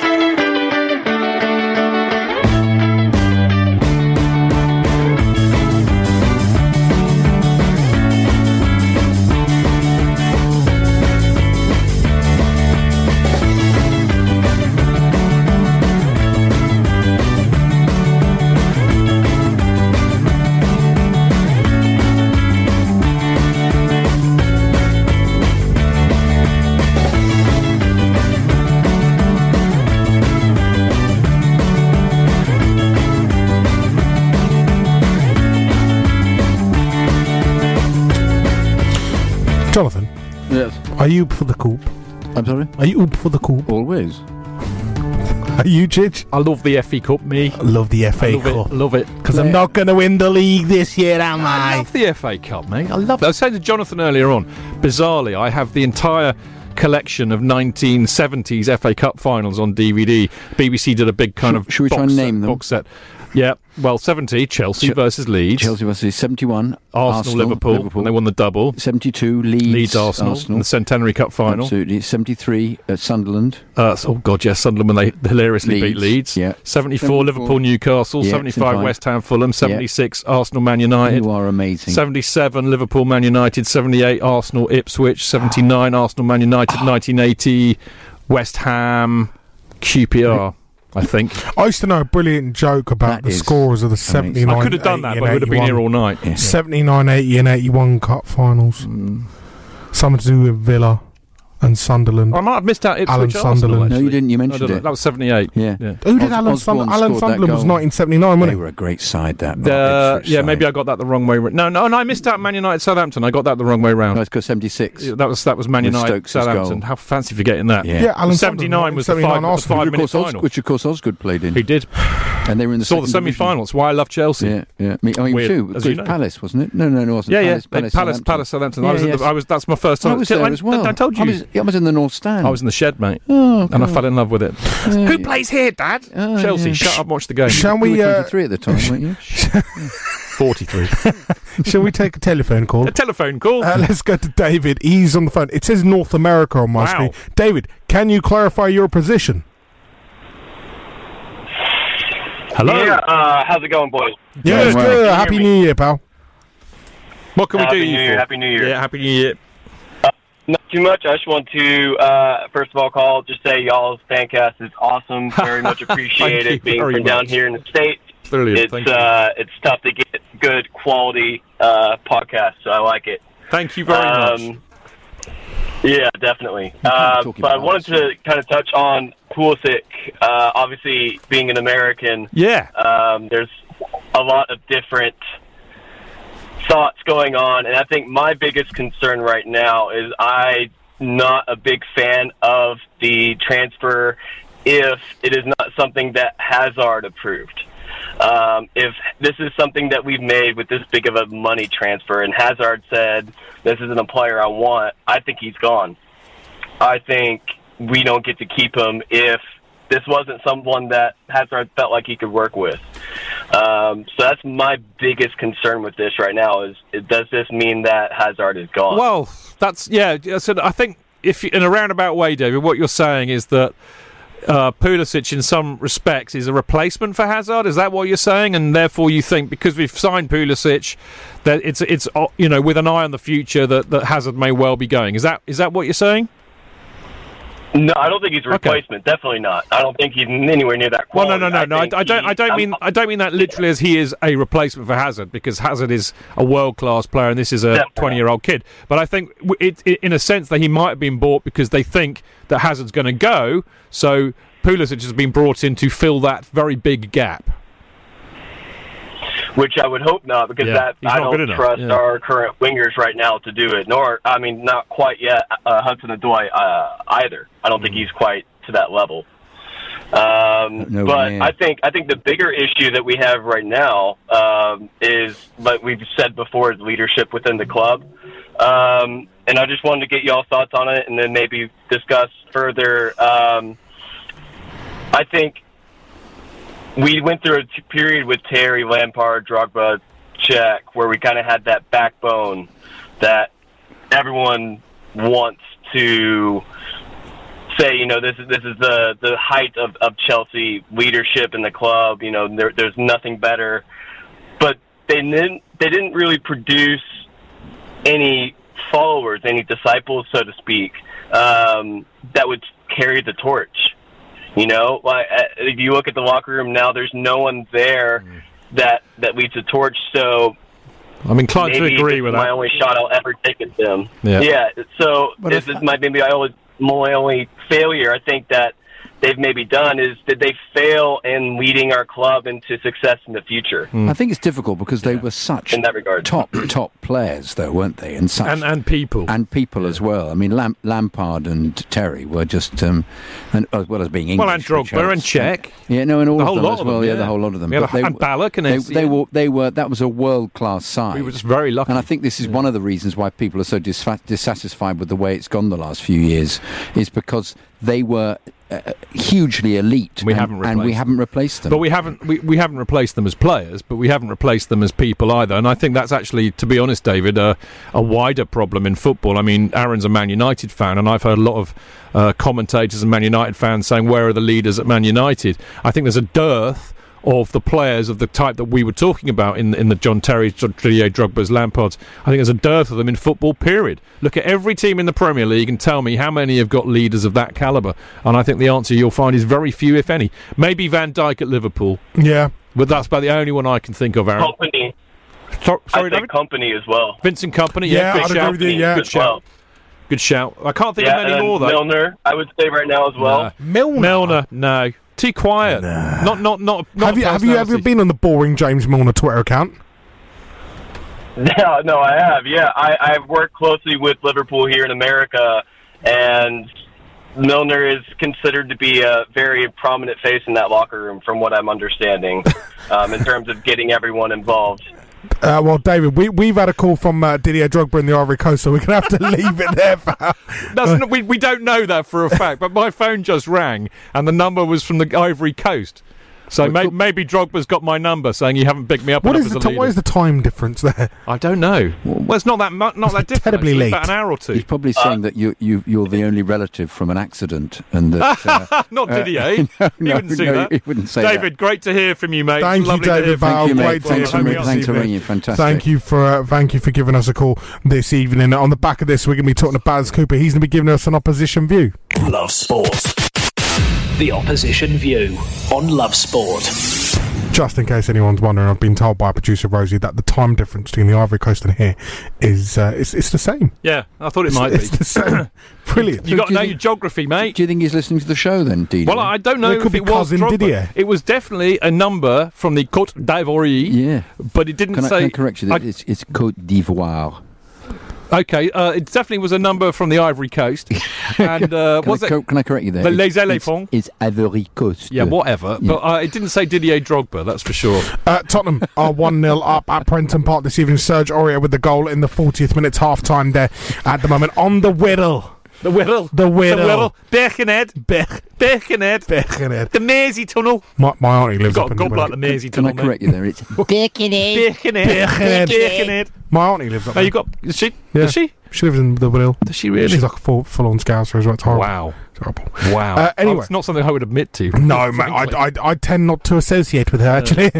Jonathan? Yes. Are you up for the coup? I'm sorry? Are you up for the coup? Always. Are you, Chidge? I love the FA Cup, me. I love the FA Cup. Love it. Because I'm not going to win the league this year, am I? I love the FA Cup, mate. I love it. I was saying to Jonathan earlier on, bizarrely, I have the entire collection of 1970s FA Cup finals on DVD. BBC did a big kind of should we try and name them? Box set. Yeah, well, 70, Chelsea versus Leeds. Chelsea versus 71, Arsenal, Liverpool, and they won the double. 72, Leeds, Arsenal, and the Centenary Cup final. Absolutely. 73, Sunderland. Sunderland when they hilariously beat Leeds. Yeah. 74, Liverpool, Newcastle. 75, West Ham, Fulham. 76, Arsenal, Man United. You are amazing. 77, Liverpool, Man United. 78, Arsenal, Ipswich. 79, Arsenal, Man United. 1980, West Ham, QPR. I think. I used to know a brilliant joke about the scorers of the 79. I could have done that, but I would have been here all night. Yeah. 79, 80 and 81 cup finals. Something to do with Villa and Sunderland. I might have missed out Ipswich Alan Sunderland. Arsenal, No, you didn't. You mentioned it. That was 78. Yeah. Who did Alan Sunderland? Alan Sunderland was 1979, wasn't They he? were a great side, that. Yeah, maybe I got that the wrong way. No, I missed out Man United Southampton. I got that the wrong way round. No, it's got 76. Yeah, that was Man With United Stokes' Southampton. goal. How fancy forgetting that? Yeah, Alan 79 was the 5-minute final. Which, of course, Osgood played in. He did. And they were in the Saw the semi-final. That's why I love Chelsea. Yeah. I mean, Weird, too. as It you was know. Palace, wasn't it? No, it wasn't. Palace Southampton. Yeah, That's my first time. I was there as well. I told you. I was in the North Stand. I was in the shed, mate. Oh, and I fell in love with it. Who plays here, Dad? Chelsea. yeah. Shut up and watch the game. Shall You we... were 23 at the time, weren't you? 43. Shall we take a telephone call? A telephone call? Let's go to David. He's on the phone. It says North America on my screen. David, can you clarify your position? Hello. Yeah, how's it going, boys? Yeah, it's good. Happy New Year, pal. What can we do Happy you New Year, for? Happy New Year. Yeah, Happy New Year. Not too much. I just want to, first of all, just say y'all's fancast is awesome. Very much appreciated. Being from down here in the States, Brilliant. it's tough to get good quality podcasts, so I like it. Thank you very much. Yeah, definitely. But I wanted to kind of touch on Pulisic. Obviously, being an American, there's a lot of different thoughts going on, and I think my biggest concern right now is I'm not a big fan of the transfer if it is not something that Hazard approved. If this is something that we've made with this big of a money transfer and Hazard said, this isn't a player I want, I think he's gone. I think we don't get to keep him if this wasn't someone that Hazard felt like he could work with. So that's my biggest concern with this right now is, does this mean that Hazard is gone? Well, so I think if in a roundabout way, David, what you're saying is that Pulisic in some respects is a replacement for Hazard. Is that what you're saying? And therefore you think because we've signed Pulisic that it's with an eye on the future that Hazard may well be going. Is that what you're saying? No, I don't think he's a replacement. Okay. Definitely not. I don't think he's anywhere near that quality. Well, no. I don't mean that literally as he is a replacement for Hazard, because Hazard is a world-class player and this is a 20-year-old kid. But I think it in a sense that he might have been bought because they think that Hazard's going to go. So Pulisic has been brought in to fill that very big gap. Which I would hope not, because I don't trust our current wingers right now to do it. Not quite yet. Hudson-Odoi either. I don't think he's quite to that level. I think the bigger issue that we have right now is, like we've said before, is leadership within the club. And I just wanted to get y'all's thoughts on it, and then maybe discuss further. I think we went through a period with Terry, Lampard, Drogba, Cech, where we kind of had that backbone that everyone wants to say, this is the height of Chelsea leadership in the club. There's nothing better. But they didn't really produce any followers, any disciples, so to speak, that would carry the torch. If you look at the locker room now, there's no one there that leads the torch. So I'm inclined to agree with that. My only shot I'll ever take at them. Yeah. So this is my only failure. I think that they've maybe done is did they fail in leading our club into success in the future? I think it's difficult because they were such in that regard. top players, though, weren't they? And such and people as well. I mean, Lampard and Terry were just and as well as being English. Well, and Drogba and Cech. Yeah, no, and all the of whole them lot as of well. them, Yeah, the whole lot of them. But and Ballack and they were. That was a world-class side. We were just very lucky. And I think this is one of the reasons why people are so dissatisfied with the way it's gone the last few years, is because they were hugely elite, we haven't replaced them. But we haven't replaced them as players, but we haven't replaced them as people either. And I think that's actually, to be honest, David, a wider problem in football. I mean, Aaron's a Man United fan, and I've heard a lot of commentators and Man United fans saying, "Where are the leaders at Man United?" I think there's a dearth of the players of the type that we were talking about in the John Terry, Didier Drogba's, Lampard's. I think there's a dearth of them in football, period. Look at every team in the Premier League and tell me how many have got leaders of that calibre. And I think the answer you'll find is very few, if any. Maybe Van Dijk at Liverpool. Yeah. But that's about the only one I can think of, Aaron. Kompany. Sorry, David? Kompany as well. Vincent Kompany, Yeah, good I'd shout. agree with you, yeah. Good shout. Good shout. I can't think of many more, though. Milner, I would say right now as well. Milner, no. Too quiet. Not Have you ever been on the boring James Milner Twitter account? No, I have. Yeah, I've worked closely with Liverpool here in America, and Milner is considered to be a very prominent face in that locker room, from what I'm understanding, in terms of getting everyone involved. Well, David, we've had a call from Didier Drogba in the Ivory Coast, so we're going to have to leave it there. We don't know that for a fact, but my phone just rang, and the number was from the Ivory Coast. So maybe Drogba's got my number, saying you haven't picked me up. What is the time difference there? I don't know. Well, it's not that different. Terribly late. About an hour or two. He's probably saying that you're the only relative from an accident, and that not Didier. He wouldn't say that. He wouldn't say David, that. great to hear from you, mate. Thank you, David Bowell. Great to hear from you. Thanks for ringing. Fantastic. Thank you for giving us a call this evening. On the back of this, we're going to be talking to Baz Cooper. He's going to be giving us an opposition view. Love Sport. The opposition view on Love Sport. Just in case anyone's wondering, I've been told by producer Rosie that the time difference between the Ivory Coast and here is it's the same. Yeah, I thought it might be. It's the same. Brilliant. You got to know your geography, mate. Do you think he's listening to the show then, Didier? Well, I don't know if it was Drogba. Didier. It was definitely a number from the Côte d'Ivoire. Yeah, but it didn't say. Can I correct you? It's Côte d'Ivoire. Okay, it definitely was a number from the Ivory Coast. And can I correct you there? Les Éléphants. It's Ivory Coast. Yeah, whatever. Yeah. But it didn't say Didier Drogba, that's for sure. Tottenham are 1-0 up at Prenton Park this evening. Serge Aurier with the goal in the 40th minute, half-time there at the moment. On the Whittle. The Whittle. Birkenhead. The Mersey Tunnel. My auntie lives up in the like the Mersey Tunnel. Can I correct you there? It's Birkenhead. My auntie lives up there. Is she? Yeah. Does she? She lives in the Whittle. Does she really? She's like a full-on Scouser as well. It's horrible. Wow. It's horrible. Wow. Anyway. It's not something I would admit to. No, mate. I tend not to associate with her, actually.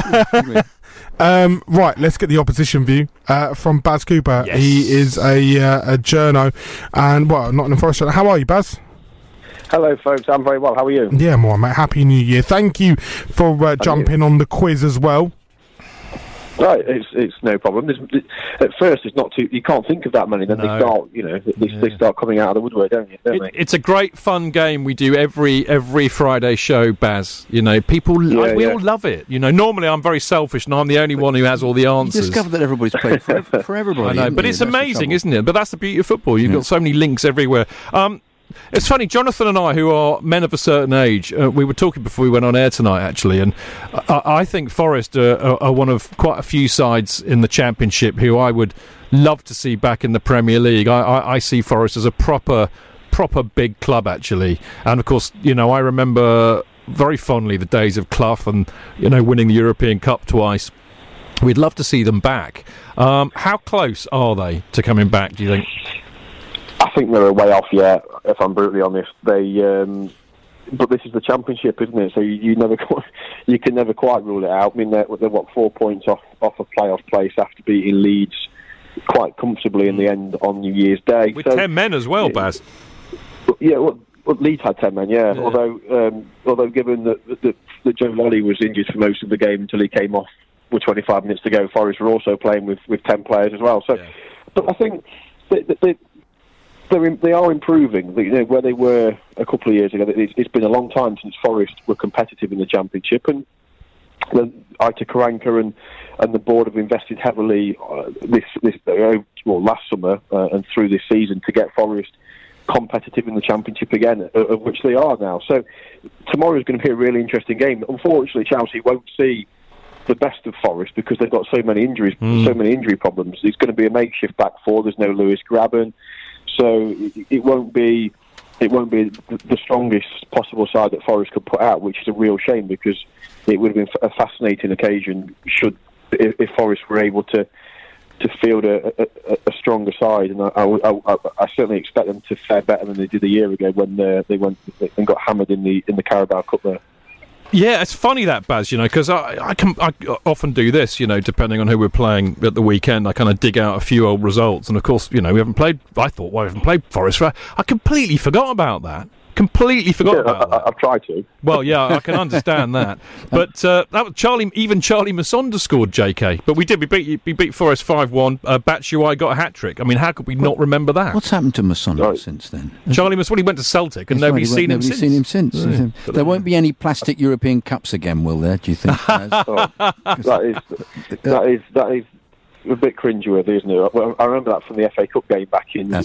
Right, let's get the opposition view from Baz Cooper. Yes. He is a journo and, Nottingham Forest. How are you, Baz? Hello, folks. I'm very well. How are you? Yeah, I'm all right, mate. Happy New Year. Thank you for jumping on the quiz as well. Right, it's no problem. At first, it's not too. You can't think of that many. Then they start, they start coming out of the woodwork, don't they? It's a great fun game we do every Friday show, Baz. People we all love it. Normally I'm very selfish and I'm the only one who has all the answers. You discovered that everybody's played for everybody. I know, but it's amazing, isn't it? But that's the beauty of football. You've got so many links everywhere. It's funny, Jonathan and I, who are men of a certain age, we were talking before we went on air tonight, actually, and I think Forest are one of quite a few sides in the Championship who I would love to see back in the Premier League. I see Forest as a proper big club, actually. And, of course, I remember very fondly the days of Clough and, winning the European Cup twice. We'd love to see them back. How close are they to coming back, do you think? I think they're a way off yet, if I'm brutally honest. But this is the Championship, isn't it? So you can never quite rule it out. I mean, they're 4 points off a playoff place after beating Leeds quite comfortably in the end on New Year's Day. With 10 men as well, Baz. Yeah, well, Leeds had 10 men, yeah. Although given that Joe Lolly was injured for most of the game until he came off with 25 minutes to go, Forest were also playing with 10 players as well. So, but I think they are improving. Where they were a couple of years ago, it's been a long time since Forest were competitive in the Championship, and Aitor Karanka and the board have invested heavily last summer and through this season to get Forest competitive in the Championship again, of which they are now. So tomorrow is going to be a really interesting game. Unfortunately, Chelsea won't see the best of Forest because they've got so many injuries, so many injury problems. It's going to be a makeshift back four. There's no Lewis Graben. So it won't be the strongest possible side that Forest could put out, which is a real shame because it would have been a fascinating occasion if Forest were able to field a stronger side, and I certainly expect them to fare better than they did a year ago when they went and got hammered in the Carabao Cup there. Yeah, it's funny that, Baz, because I often do this, depending on who we're playing at the weekend. I kind of dig out a few old results, and of course, we haven't played. I thought, we haven't played Forest. I completely forgot about that. Completely forgot about that. I've tried to. Well, yeah, I can understand that. But that was Charlie Masonda scored, JK. But we did. We beat Forest 5-1. Batshuayi got a hat-trick. I mean, how could we not remember that? What's happened to Masonda since then? Charlie Masonda, he went to Celtic and nobody's seen him since. Yeah. There won't be any plastic European Cups again, will there, do you think? That is a bit cringeworthy, isn't it? Well, I remember that from the FA Cup game back in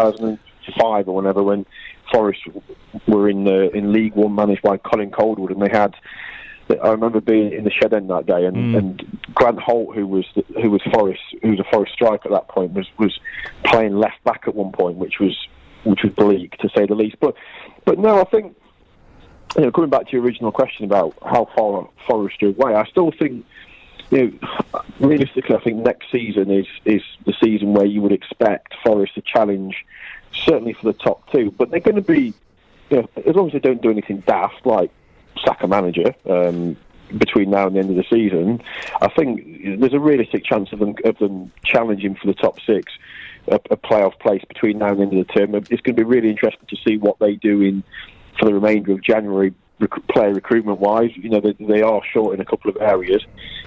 2005 or whenever, when Forest were in League One, managed by Colin Coldwood, and they had. I remember being in the Shed End that day, and Grant Holt, who was a Forest striker at that point, was playing left back at one point, which was bleak to say the least. But no, I think coming back to your original question about how far Forest are away, I still think. Realistically, I think next season is the season where you would expect Forest to challenge, certainly for the top two. But they're going to be, as long as they don't do anything daft like sack a manager between now and the end of the season, I think there's a realistic chance of them challenging for the top six, a playoff place between now and the end of the term. It's going to be really interesting to see what they do for the remainder of January. Player recruitment wise, they are short in a couple of areas,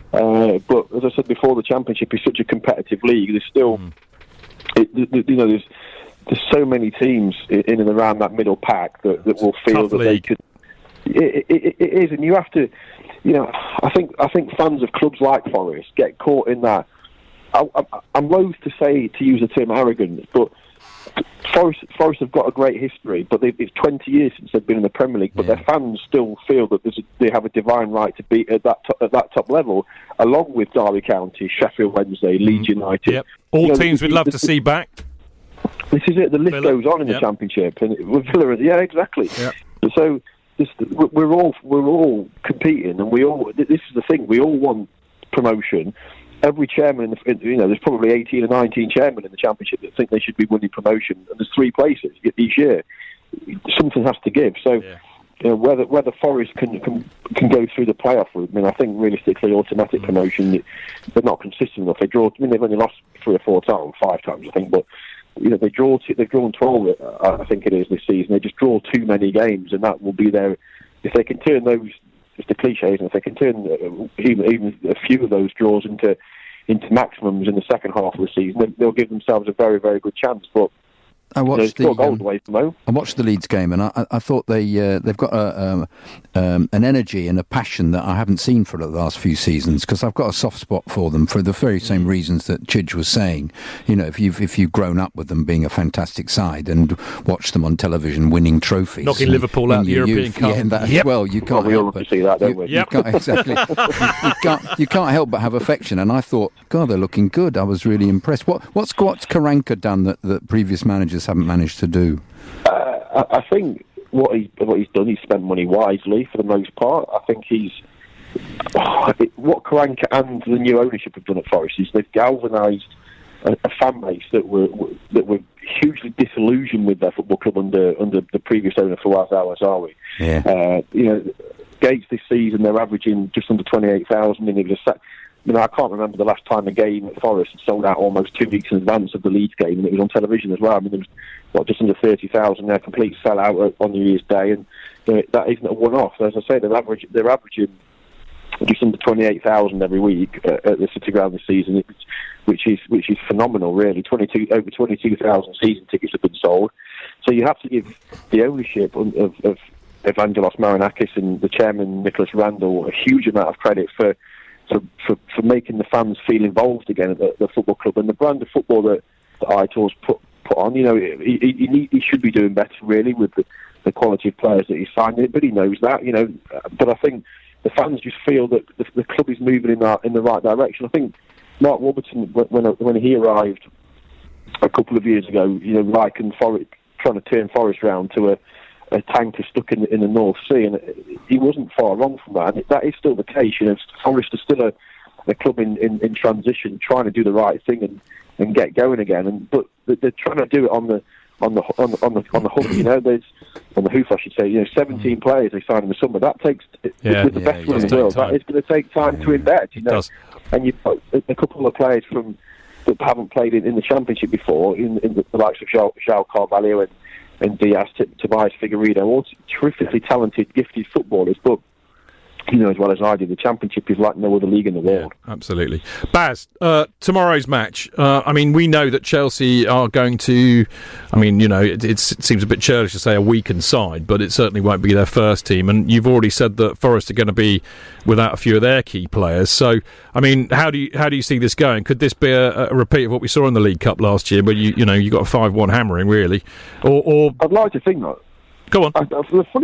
but as I said before, the Championship is such a competitive league. There's still, there's so many teams in and around that middle pack that will feel Tough that league. they could. It is, and you have to, I think fans of clubs like Forest get caught in that. I'm loath to use the term arrogance, but. Forest have got a great history, but it's 20 years since they've been in the Premier League. But their fans still feel that they have a divine right to be at that top level, along with Derby County, Sheffield Wednesday, Leeds United. Yep. All teams we'd love to see back. This is it. The list goes on in the Championship, and with Villa, exactly. Yep. So we're all competing, and this is the thing. We all want promotion. Every chairman, there's probably 18 or 19 chairmen in the Championship that think they should be winning promotion, and there's 3 places each year. Something has to give. So, whether Forest can go through the playoff route, I think realistically, automatic promotion, they're not consistent enough. They've only lost 3 or 4 times, 5 times, I think, but they've drawn 12, I think it is, this season. They just draw too many games, and that will be their. If they can turn those. It's the cliches, and if they can turn even a few of those draws into maximums in the second half of the season, they'll give themselves a very, very good chance. But I watched goals away from home. I watched the Leeds game, and I thought they've got an energy and a passion that I haven't seen for the last few seasons, because I've got a soft spot for them for the very same reasons that Chidge was saying. If you've grown up with them being a fantastic side and watched them on television winning trophies, knocking Liverpool out of the European Cup. Yeah, that as well. You can't help but see that, don't we? You can't, exactly. you can't help but have affection. And I thought, God, they're looking good. I was really impressed. What's Karanka done that previous managers haven't managed to do? I think what he's done, he's spent money wisely for the most part. I think what Karanka and the new ownership have done at Forest is they've galvanised a fan base that were hugely disillusioned with their football club under the previous owner, Fawaz Al-Azawi. Yeah. Gates this season, they're averaging just under 28,000, and it was I can't remember the last time a game at Forest had sold out almost 2 weeks in advance of the Leeds game, and it was on television as well. There was just under 30,000 there, complete sellout on New Year's Day, and that isn't a one-off. As I say, they're averaging just under 28,000 every week at the City Ground this season, which is phenomenal, really. Over 22,000 season tickets have been sold. So you have to give the ownership of Evangelos Marinakis and the chairman Nicholas Randall a huge amount of credit for making the fans feel involved again at the football club, and the brand of football that Aitor's put on. He should be doing better, really, with the quality of players that he's signed, but he knows that. But I think the fans just feel that the club is moving in the right direction. I think Mark Warburton, when he arrived a couple of years ago, likened Forest, trying to turn Forest round to a tanker stuck in the North Sea, and he wasn't far wrong from that. And that is still the case. Forest is still a club in transition, trying to do the right thing and get going again. But they're trying to do it on the hub. on the hoof, I should say. 17 players they signed in the summer. That takes with the best one in the world. That is going to take time to embed. It does. And you've got a couple of players that haven't played in the Championship before, in the likes of João Carvalho and Diaz, Tobias Figueiredo, all terrifically talented, gifted footballers, but as well as I do, the Championship is like no other league in the world. Yeah, absolutely. Baz, tomorrow's match, we know that Chelsea are going to, it seems a bit churlish to say a weakened side, but it certainly won't be their first team, and you've already said that Forest are going to be without a few of their key players, so, how do you see this going? Could this be a repeat of what we saw in the League Cup last year, where you got a 5-1 hammering, really? Or I'd like to think that. Go on. I'd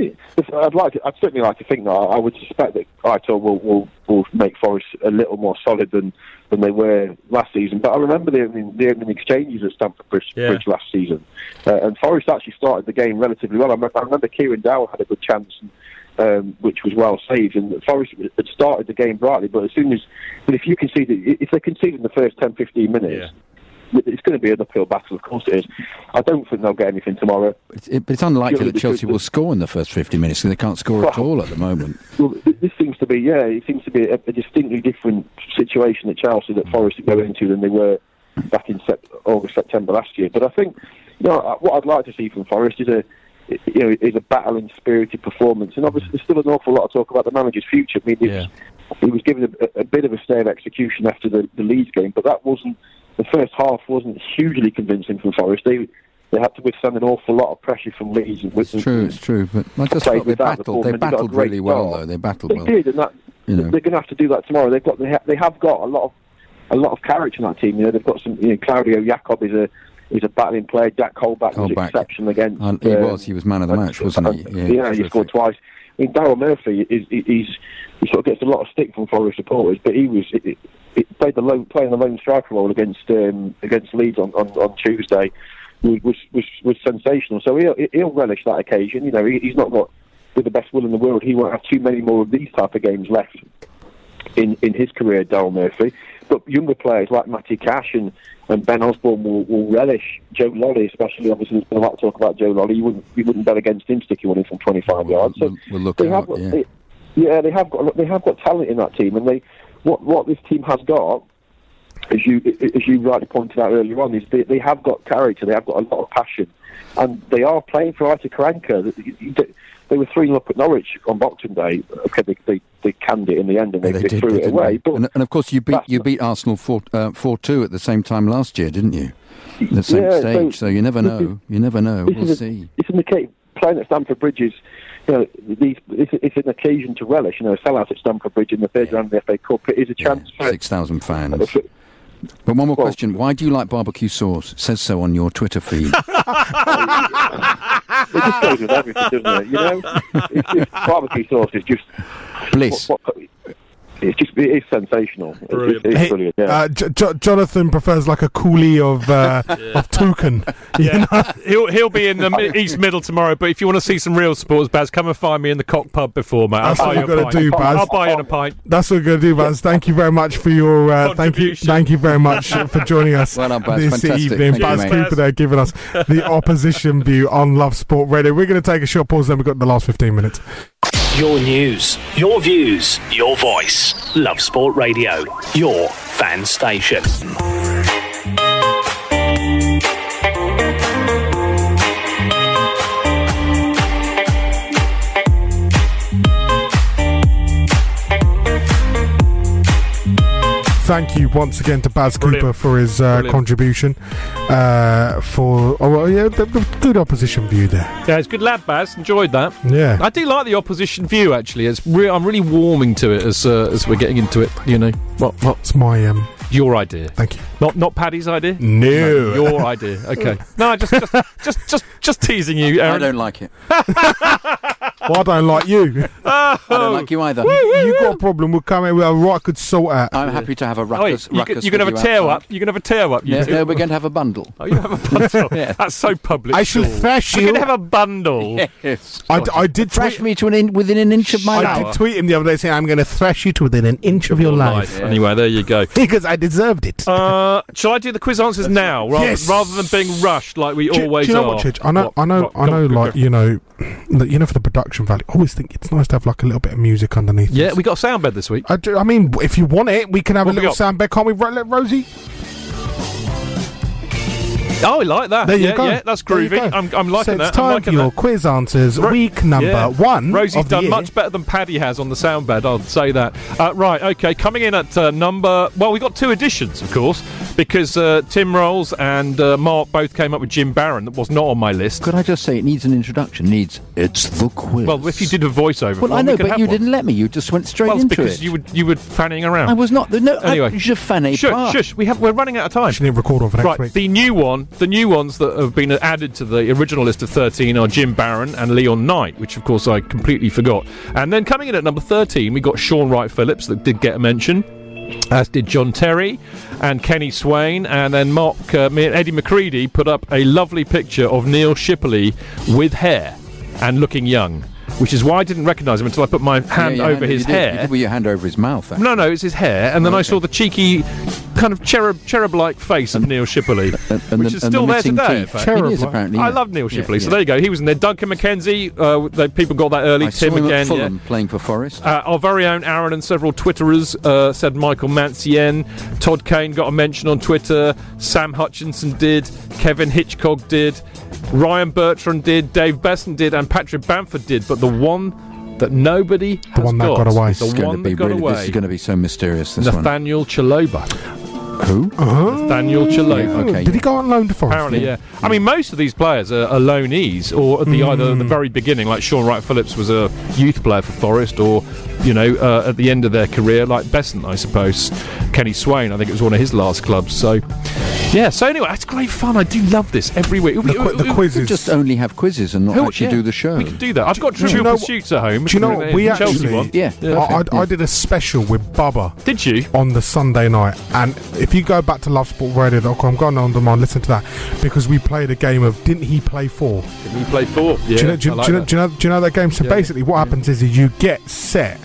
certainly like to think that. I would suspect that Aitor will make Forest a little more solid than they were last season. But I remember the opening exchanges at Stamford Bridge last season, and Forest actually started the game relatively well. I remember Kieran Dowell had a good chance, which was well saved, and Forest had started the game brightly. But if you concede, if they concede in the first 10-15 minutes. It's going to be an uphill battle, of course it is. I don't think they'll get anything tomorrow. But it's unlikely that Chelsea will score in the first 50 minutes, because they can't score at all at the moment. Well, this seems to be, a distinctly different situation at Chelsea that Forest are going into than they were back in August, September last year. But I think, what I'd like to see from Forest is a battling, spirited performance. And obviously there's still an awful lot of talk about the manager's future. He was given a bit of a stay of execution after the Leeds game, but the first half wasn't hugely convincing from Forest. They had to withstand an awful lot of pressure from Leeds. It's true. But I just thought they battled really well, though. They battled well. They did, and they're going to have to do that tomorrow. They have got a lot of character in that team. They've got some. Claudio Jacob is a battling player. Jack Colback was exceptional against. He was man of the match, wasn't he? He scored twice. Daryl Murphy he sort of gets a lot of stick from Forest supporters, but he playing the lone striker role against Leeds on Tuesday was sensational. So he'll relish that occasion. He's not got, with the best will in the world, he won't have too many more of these type of games left in his career, Daryl Murphy. But younger players like Matty Cash and Ben Osborne will relish. Joe Lolly, especially, obviously there's been a lot of talk about Joe Lolly. You wouldn't bet against him sticking one in from 25 yards. So we'll look out, they have got talent in that team, and what this team has got, as you rightly pointed out earlier on, is they have got character. They have got a lot of passion, and they are playing for Aitor Karanka. They were 3-0 up at Norwich on Boxing Day. Okay, they canned it in the end, and they threw it away. But and of course, you beat Arsenal 4-2 at the some time last year, didn't you? At the same stage, so you never know. We'll see. It's indicated playing at Stamford Bridge is, it's an occasion to relish. A sellout at Stamford Bridge in the third round of the FA Cup. It is a chance for 6,000 fans. But one more question: why do you like barbecue sauce? It says so on your Twitter feed. It just goes with everything, doesn't it? Barbecue sauce is just bliss. It is sensational. Brilliant. It's brilliant. Yeah. Jonathan prefers like a coolie of toucan. He'll be in the East Middle tomorrow. But if you want to see some real sports, Baz, come and find me in the Cock Pub before, mate. That's what we're going to do, Baz. I'll buy you a pint. That's what we're going to do, Baz. Thank you very much for your thank you very much for joining us this evening. Baz Cooper there giving us the opposition view on Love Sport Radio. We're going to take a short pause. Then we've got the last 15 minutes. Your news, your views, your voice. Love Sport Radio, your fan station. Thank you once again to Baz Cooper for his contribution. The good opposition view there. Yeah, it's good lad, Baz. Enjoyed that. Yeah, I do like the opposition view. Actually, I'm really warming to it as we're getting into it. What's my your idea? Thank you. Not Paddy's idea. No, your idea. Okay. No, just teasing you, Aaron. I don't like it. Well, I don't like you. I don't like you either. You got a problem. We'll come in with a right good sort out. I'm happy to have a ruckus. You can have a tear up. You can have a tear up. No, we're going to have a bundle. Oh, you have a bundle. Yeah. That's so public. I shall thrash you. We're going to have a bundle. Yes. I did thrash me to within an inch of my life. I did tweet him the other day saying I'm going to thrash you to within an inch of your life. Anyway, there you go. Because I deserved it. Shall I do the quiz answers now, rather than being rushed like we always do you know are? what, Chidge? I know. Like you know, for the production value, I always think it's nice to have like a little bit of music underneath. Yeah, this. we got a sound bed this week. I mean, if you want it, we can have a little sound bed, can't we, Rosie? Oh, I like that. There you go. Yeah, that's groovy. I'm liking that. It's time for your quiz answers, week number 1. Rosie's done much better than Paddy has on the sound bed, I'll say that. Right, okay, coming in at number... Well, we got 2 additions, of course, because Tim Rolls and Mark both came up with Jim Barron. That was not on my list. Could I just say it needs an introduction? It's the quiz. Well, if you did a voiceover... Well, I know, but you didn't let me. You just went straight into because it. you were fanning around. I was not. Anyway. Je fanais pas. Shush, we're running out of time. Shouldn't record on for next week. The new ones that have been added to the original list of 13 are Jim Barron and Leon Knight, which of course I completely forgot. And then coming in at number 13, we got Sean Wright-Phillips that did get a mention, as did John Terry and Kenny Swain, and then Eddie McCready put up a lovely picture of Neil Shipley with hair and looking young, which is why I didn't recognise him until I put my hand over his hair. You did with your hand over his mouth. Actually. No, it's his hair, and then I saw the cheeky kind of cherub-like face of Neil Shipley, which is still there today. Apparently. I love Neil Shipley, so there you go. He was in there. Duncan McKenzie, people got that early. I Tim saw him again, at Fulham playing for Forest. Our very own Aaron and several Twitterers said Michael Mancien. Todd Kane got a mention on Twitter. Sam Hutchinson did. Kevin Hitchcock did. Ryan Bertrand did. Dave Besson did, and Patrick Bamford did. But the one that nobody has got away. This is going to be so mysterious. Nathaniel Chalobah. Who? Nathaniel Chalobah. Yeah, okay. Did he go on loan to Forest? Apparently, yeah. I mean, most of these players are loanees, or at either at the very beginning, like Sean Wright-Phillips was a youth player for Forest, or at the end of their career, like Besant, I suppose. Kenny Swain, I think it was one of his last clubs. So, yeah. So anyway, it's great fun. I do love this every week. The quizzes. Just only have quizzes and not actually do the show. We can do that. I've got Trivial Pursuits at home. Do you know what? We actually... I did a special with Bubba. Did you? On the Sunday night. And if you go back to lovesportradio.com, go on demand, listen to that, because we played a game of Didn't He Play 4? Didn't he play 4? Yeah. Do you know that game? So basically what happens is you get set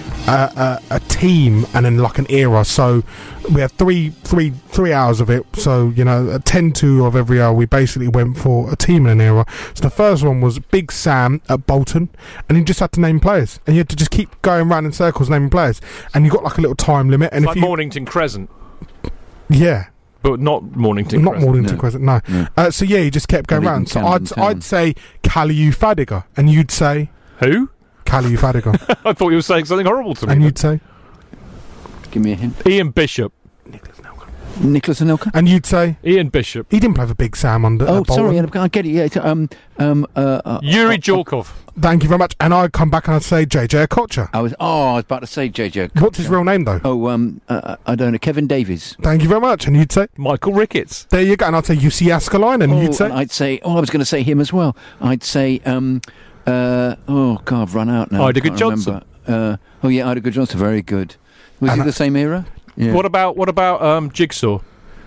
a team and then like an era. So we had three hours of it. So 10-2 of every hour we basically went for a team and an era. So the first one was Big Sam at Bolton, and you just had to name players, and you had to just keep going around in circles naming players, and you got like a little time limit. And like Mornington Crescent. Yeah. But not Mornington Crescent. Not Mornington Crescent, no. So yeah, you just kept going around. So I'd say Kalidou Fadiga, and you'd say... Who? Kalidou Fadiga. I thought you were saying something horrible to me. And you'd say? Give me a hint. Ian Bishop. Nicholas Anelka. And you'd say? Ian Bishop. He didn't play for Big Sam under... sorry, I get it. Yeah, Yuri Jorkov. Thank you very much. And I'd come back and I'd say JJ Okocha. I was about to say JJ Okocha. What's his real name, though? I don't know. Kevin Davies. Thank you very much. And you'd say? Michael Ricketts. There you go. And I'd say Jussi Jääskeläinen. And you'd say? I'd say... I was going to say him as well. I'd say... God, I've run out now. Idegard Johnson. Idegard Johnson. Very good. Was he the same era? Yeah. What about Jigsaw?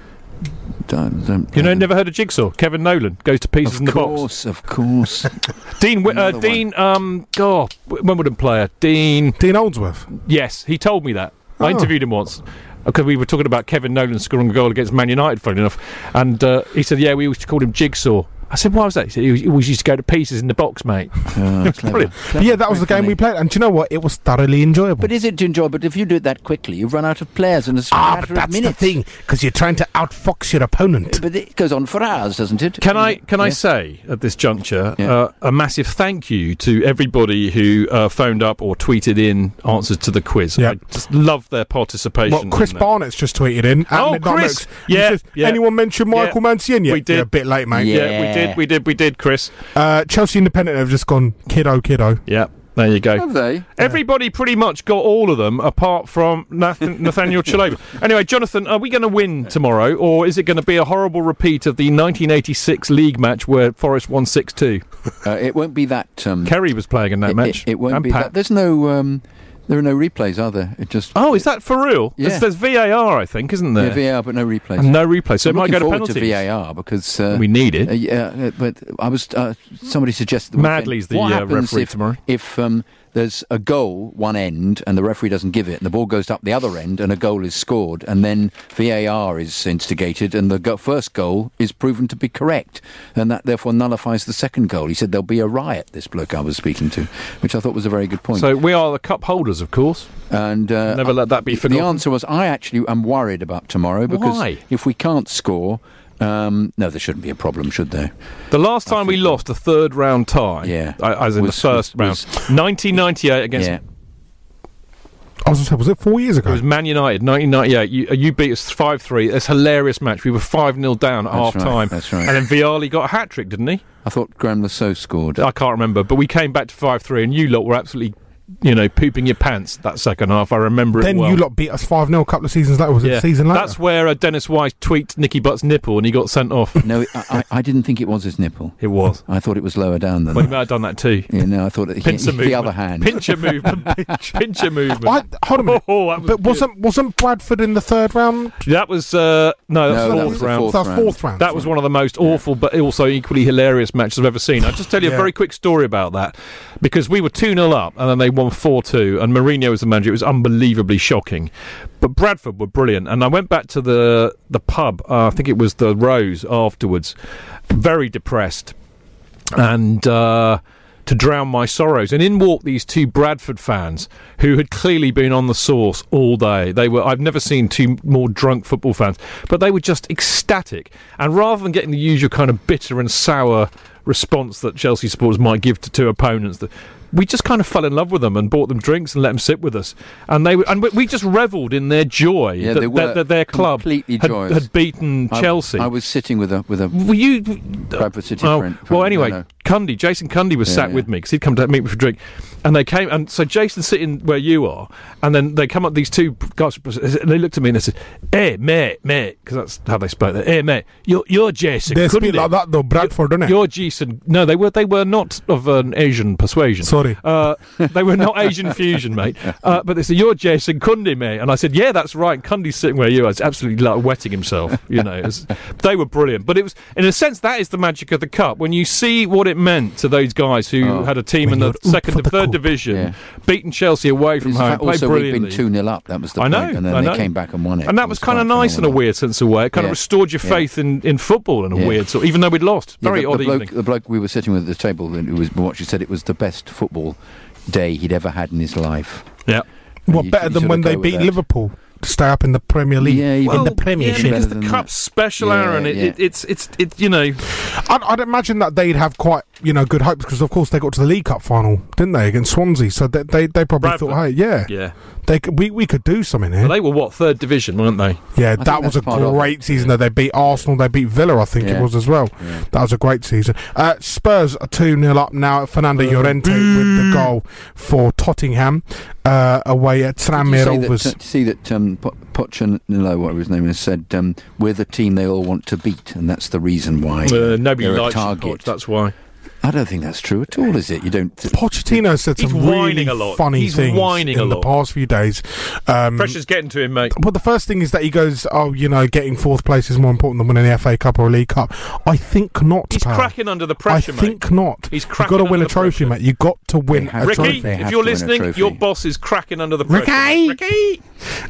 Never heard of Jigsaw? Kevin Nolan goes to pieces in the box. Of course. Dean Wimbledon player. Dean Oldsworth. Yes, he told me that. I interviewed him once. Because we were talking about Kevin Nolan scoring a goal against Man United, funny enough. And he said, yeah, we used to call him Jigsaw. I said, why was that? He said, he always used to go to pieces in the box, mate. Brilliant. Yeah, that was the game we played. And do you know what? It was thoroughly enjoyable. But is it enjoyable? But if you do it that quickly, you run out of players in a matter of minutes. That's the thing, because you're trying to outfox your opponent. But it goes on for hours, doesn't it? Can I say, at this juncture, a massive thank you to everybody who phoned up or tweeted in answers to the quiz. I just love their participation. Well, Chris Barnett's just tweeted in. Chris! Says, anyone mentioned Michael Mancien yet? We did. You're a bit late, mate. Yeah, we did, Chris. Chelsea Independent have just gone kiddo. Yeah, there you go. Have they? Everybody pretty much got all of them, apart from Nathaniel Chalobah. Anyway, Jonathan, are we going to win tomorrow, or is it going to be a horrible repeat of the 1986 league match where Forest won 6-2? It won't be that. Kerry was playing in that match. It won't be that. There's no... There are no replays, are there? It just... Oh, is that for real? Yeah. There's VAR, I think, isn't there? Yeah, VAR, but no replays. And no replays, so it might go to penalties. To VAR because... we need it. But I was... somebody suggested... Madley's the referee tomorrow. If there's a goal one end and the referee doesn't give it, and the ball goes up the other end and a goal is scored, and then VAR is instigated and the first goal is proven to be correct, and that therefore nullifies the second goal. He said there'll be a riot, this bloke I was speaking to, which I thought was a very good point. So we are the cup holders, of course, and never let that be forgotten. The answer was, I actually am worried about tomorrow, because if we can't score... no, there shouldn't be a problem, should there? The last time we lost a third round tie, as in the first round, 1998 against... I was going to say, was it 4 years ago? It was Man United, 1998. You beat us 5-3. It's a hilarious match. We were 5-0 down at half-time. That's right. And then Vialli got a hat-trick, didn't he? I thought Graham Lasso scored. I can't remember, but we came back to 5-3, and you lot were absolutely... pooping your pants that second half. I remember then it well. You lot beat us 5-0 a couple of seasons later. Was it a season later? That's where Dennis Wise tweaked Nicky Butt's nipple and he got sent off. No, I didn't think it was his nipple. It was. I thought it was lower down than that. He might have done that too. Yeah, no, I thought the other hand. Pincher movement. Pincher movement. Hold on a minute. Wasn't Bradford in the third round? That was... that was the fourth round. That was one of the most awful but also equally hilarious matches I've ever seen. I'll just tell you a very quick story about that, because we were 2-0 up and then they won 4-2 and Mourinho was the manager. It was unbelievably shocking. But Bradford were brilliant, and I went back to the pub, I think it was the Rose, afterwards, very depressed, and to drown my sorrows. And in walked these two Bradford fans who had clearly been on the sauce all day. I've never seen two more drunk football fans, but they were just ecstatic. And rather than getting the usual kind of bitter and sour response that Chelsea supporters might give to opponents, we just kind of fell in love with them and bought them drinks and let them sit with us, and we just revelled in their joy that their club had beaten Chelsea. I was sitting with a Bradford City friend. Anyway, Jason Cundy was sat with me because he'd come to meet me for a drink, and they came, and so Jason's sitting where you are, and then they come up, these two guys, and they looked at me and they said, "Hey mate," because that's how they spoke. "Hey mate, you're Jason." They speak like that though, Bradford, don't it? You're Jason. No, they were not of an Asian persuasion. Sorry. They were not Asian fusion, mate. But they said, "You're Jason Cundy, mate." And I said, "Yeah, that's right." Cundy's sitting where you are. It's absolutely like wetting himself. They were brilliant. But it was, in a sense, that is the magic of the cup. When you see what it meant to those guys who had a team in the second and third division, beaten Chelsea away from home, played brilliantly. We'd been 2-0 up. That was the point. And then they came back and won it. And that was kind of nice in a weird sense of way. It kind of restored your faith in football in a weird sort, even though we'd lost. Very odd evening. The bloke we were sitting with at the table, who was watching, said it was the best football day he'd ever had in his life. Yeah. Better than when they beat Liverpool to stay up in the Premier League, in the Premiership. Because the cup's special, Aaron. It's I'd imagine that they'd have quite good hopes, because of course they got to the League Cup final, didn't they, against Swansea? So they probably Bradford. thought, hey, we could do something here. Well, they were third division, weren't they? Yeah, that was a great season. Though they beat Arsenal, they beat Villa, I think it was as well. Yeah. That was a great season. Spurs are 2-0 up now. Fernando Llorente with the goal for Tottenham away at Tranmere Rovers. To see that Pochettino, whatever his name is, said we're the team they all want to beat, and that's the reason why nobody they're likes a target. That's why. I don't think that's true at all, is it? You don't. Pochettino said some really funny things in the past few days. Pressure's getting to him, mate. Well, the first thing is that he goes, getting fourth place is more important than winning the FA Cup or a League Cup. I think not. He's cracking under the pressure, mate. I think not. He's cracking. You've got to win a trophy, mate. You've got to win a trophy. Ricky, if you're listening, your boss is cracking under the pressure. Ricky!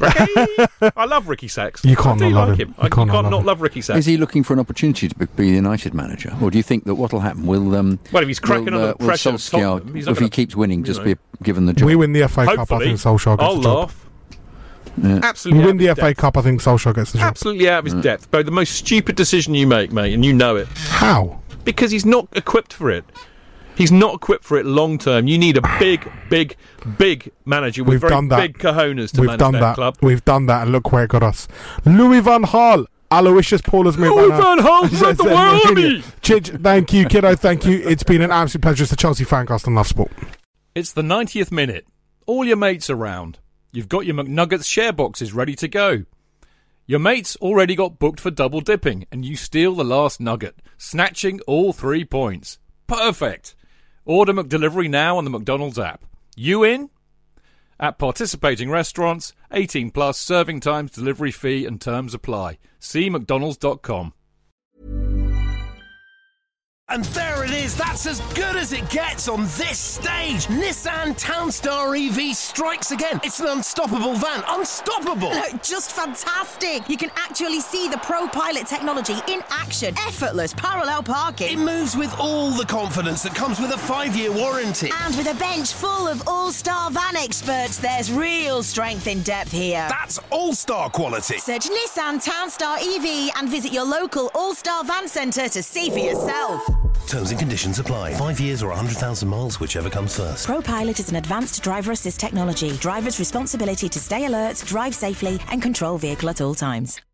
I love Ricky Sacks. You can't not love him. You can't not love Ricky Sacks. Is he looking for an opportunity to be United manager, or do you think that what'll happen will if he's cracking under the pressure, Solskjaer, if he keeps winning, just be given the job? We win the FA Cup, I think Solskjaer gets the job. Laugh. Yeah. Absolutely. We win the FA Cup, I think Solskjaer gets the job. Absolutely out of his depth. But the most stupid decision you make, mate, and you know it. How? Because he's not equipped for it. He's not equipped for it long term. You need a big manager with big cojones to manage that club. We've done that, and look where it got us. Louis van Gaal. Aloysius Paul has moved on. Van Gaal's led the world army. Chidge, thank you, kiddo, thank you. It's been an absolute pleasure. It's the Chelsea Fancast on Love Sport. It's the 90th minute. All your mates around. You've got your McNuggets share boxes ready to go. Your mates already got booked for double dipping, and you steal the last nugget, snatching all 3 points. Perfect. Order McDelivery now on the McDonald's app. You in? At participating restaurants, 18 plus, serving times, delivery fee and terms apply. See mcdonalds.com. And there it is, that's as good as it gets on this stage. Nissan Townstar EV strikes again. It's an unstoppable van, unstoppable. Just fantastic. You can actually see the Pro Pilot technology in action. Effortless parallel parking. It moves with all the confidence that comes with a 5-year warranty. And with a bench full of all-star van experts, there's real strength in depth here. That's all-star quality. Search Nissan Townstar EV and visit your local all-star van centre to see for yourself. Terms and conditions apply. 5 years or 100,000 miles, whichever comes first. Pro Pilot is an advanced driver assist technology. Driver's responsibility to stay alert, drive safely and control vehicle at all times.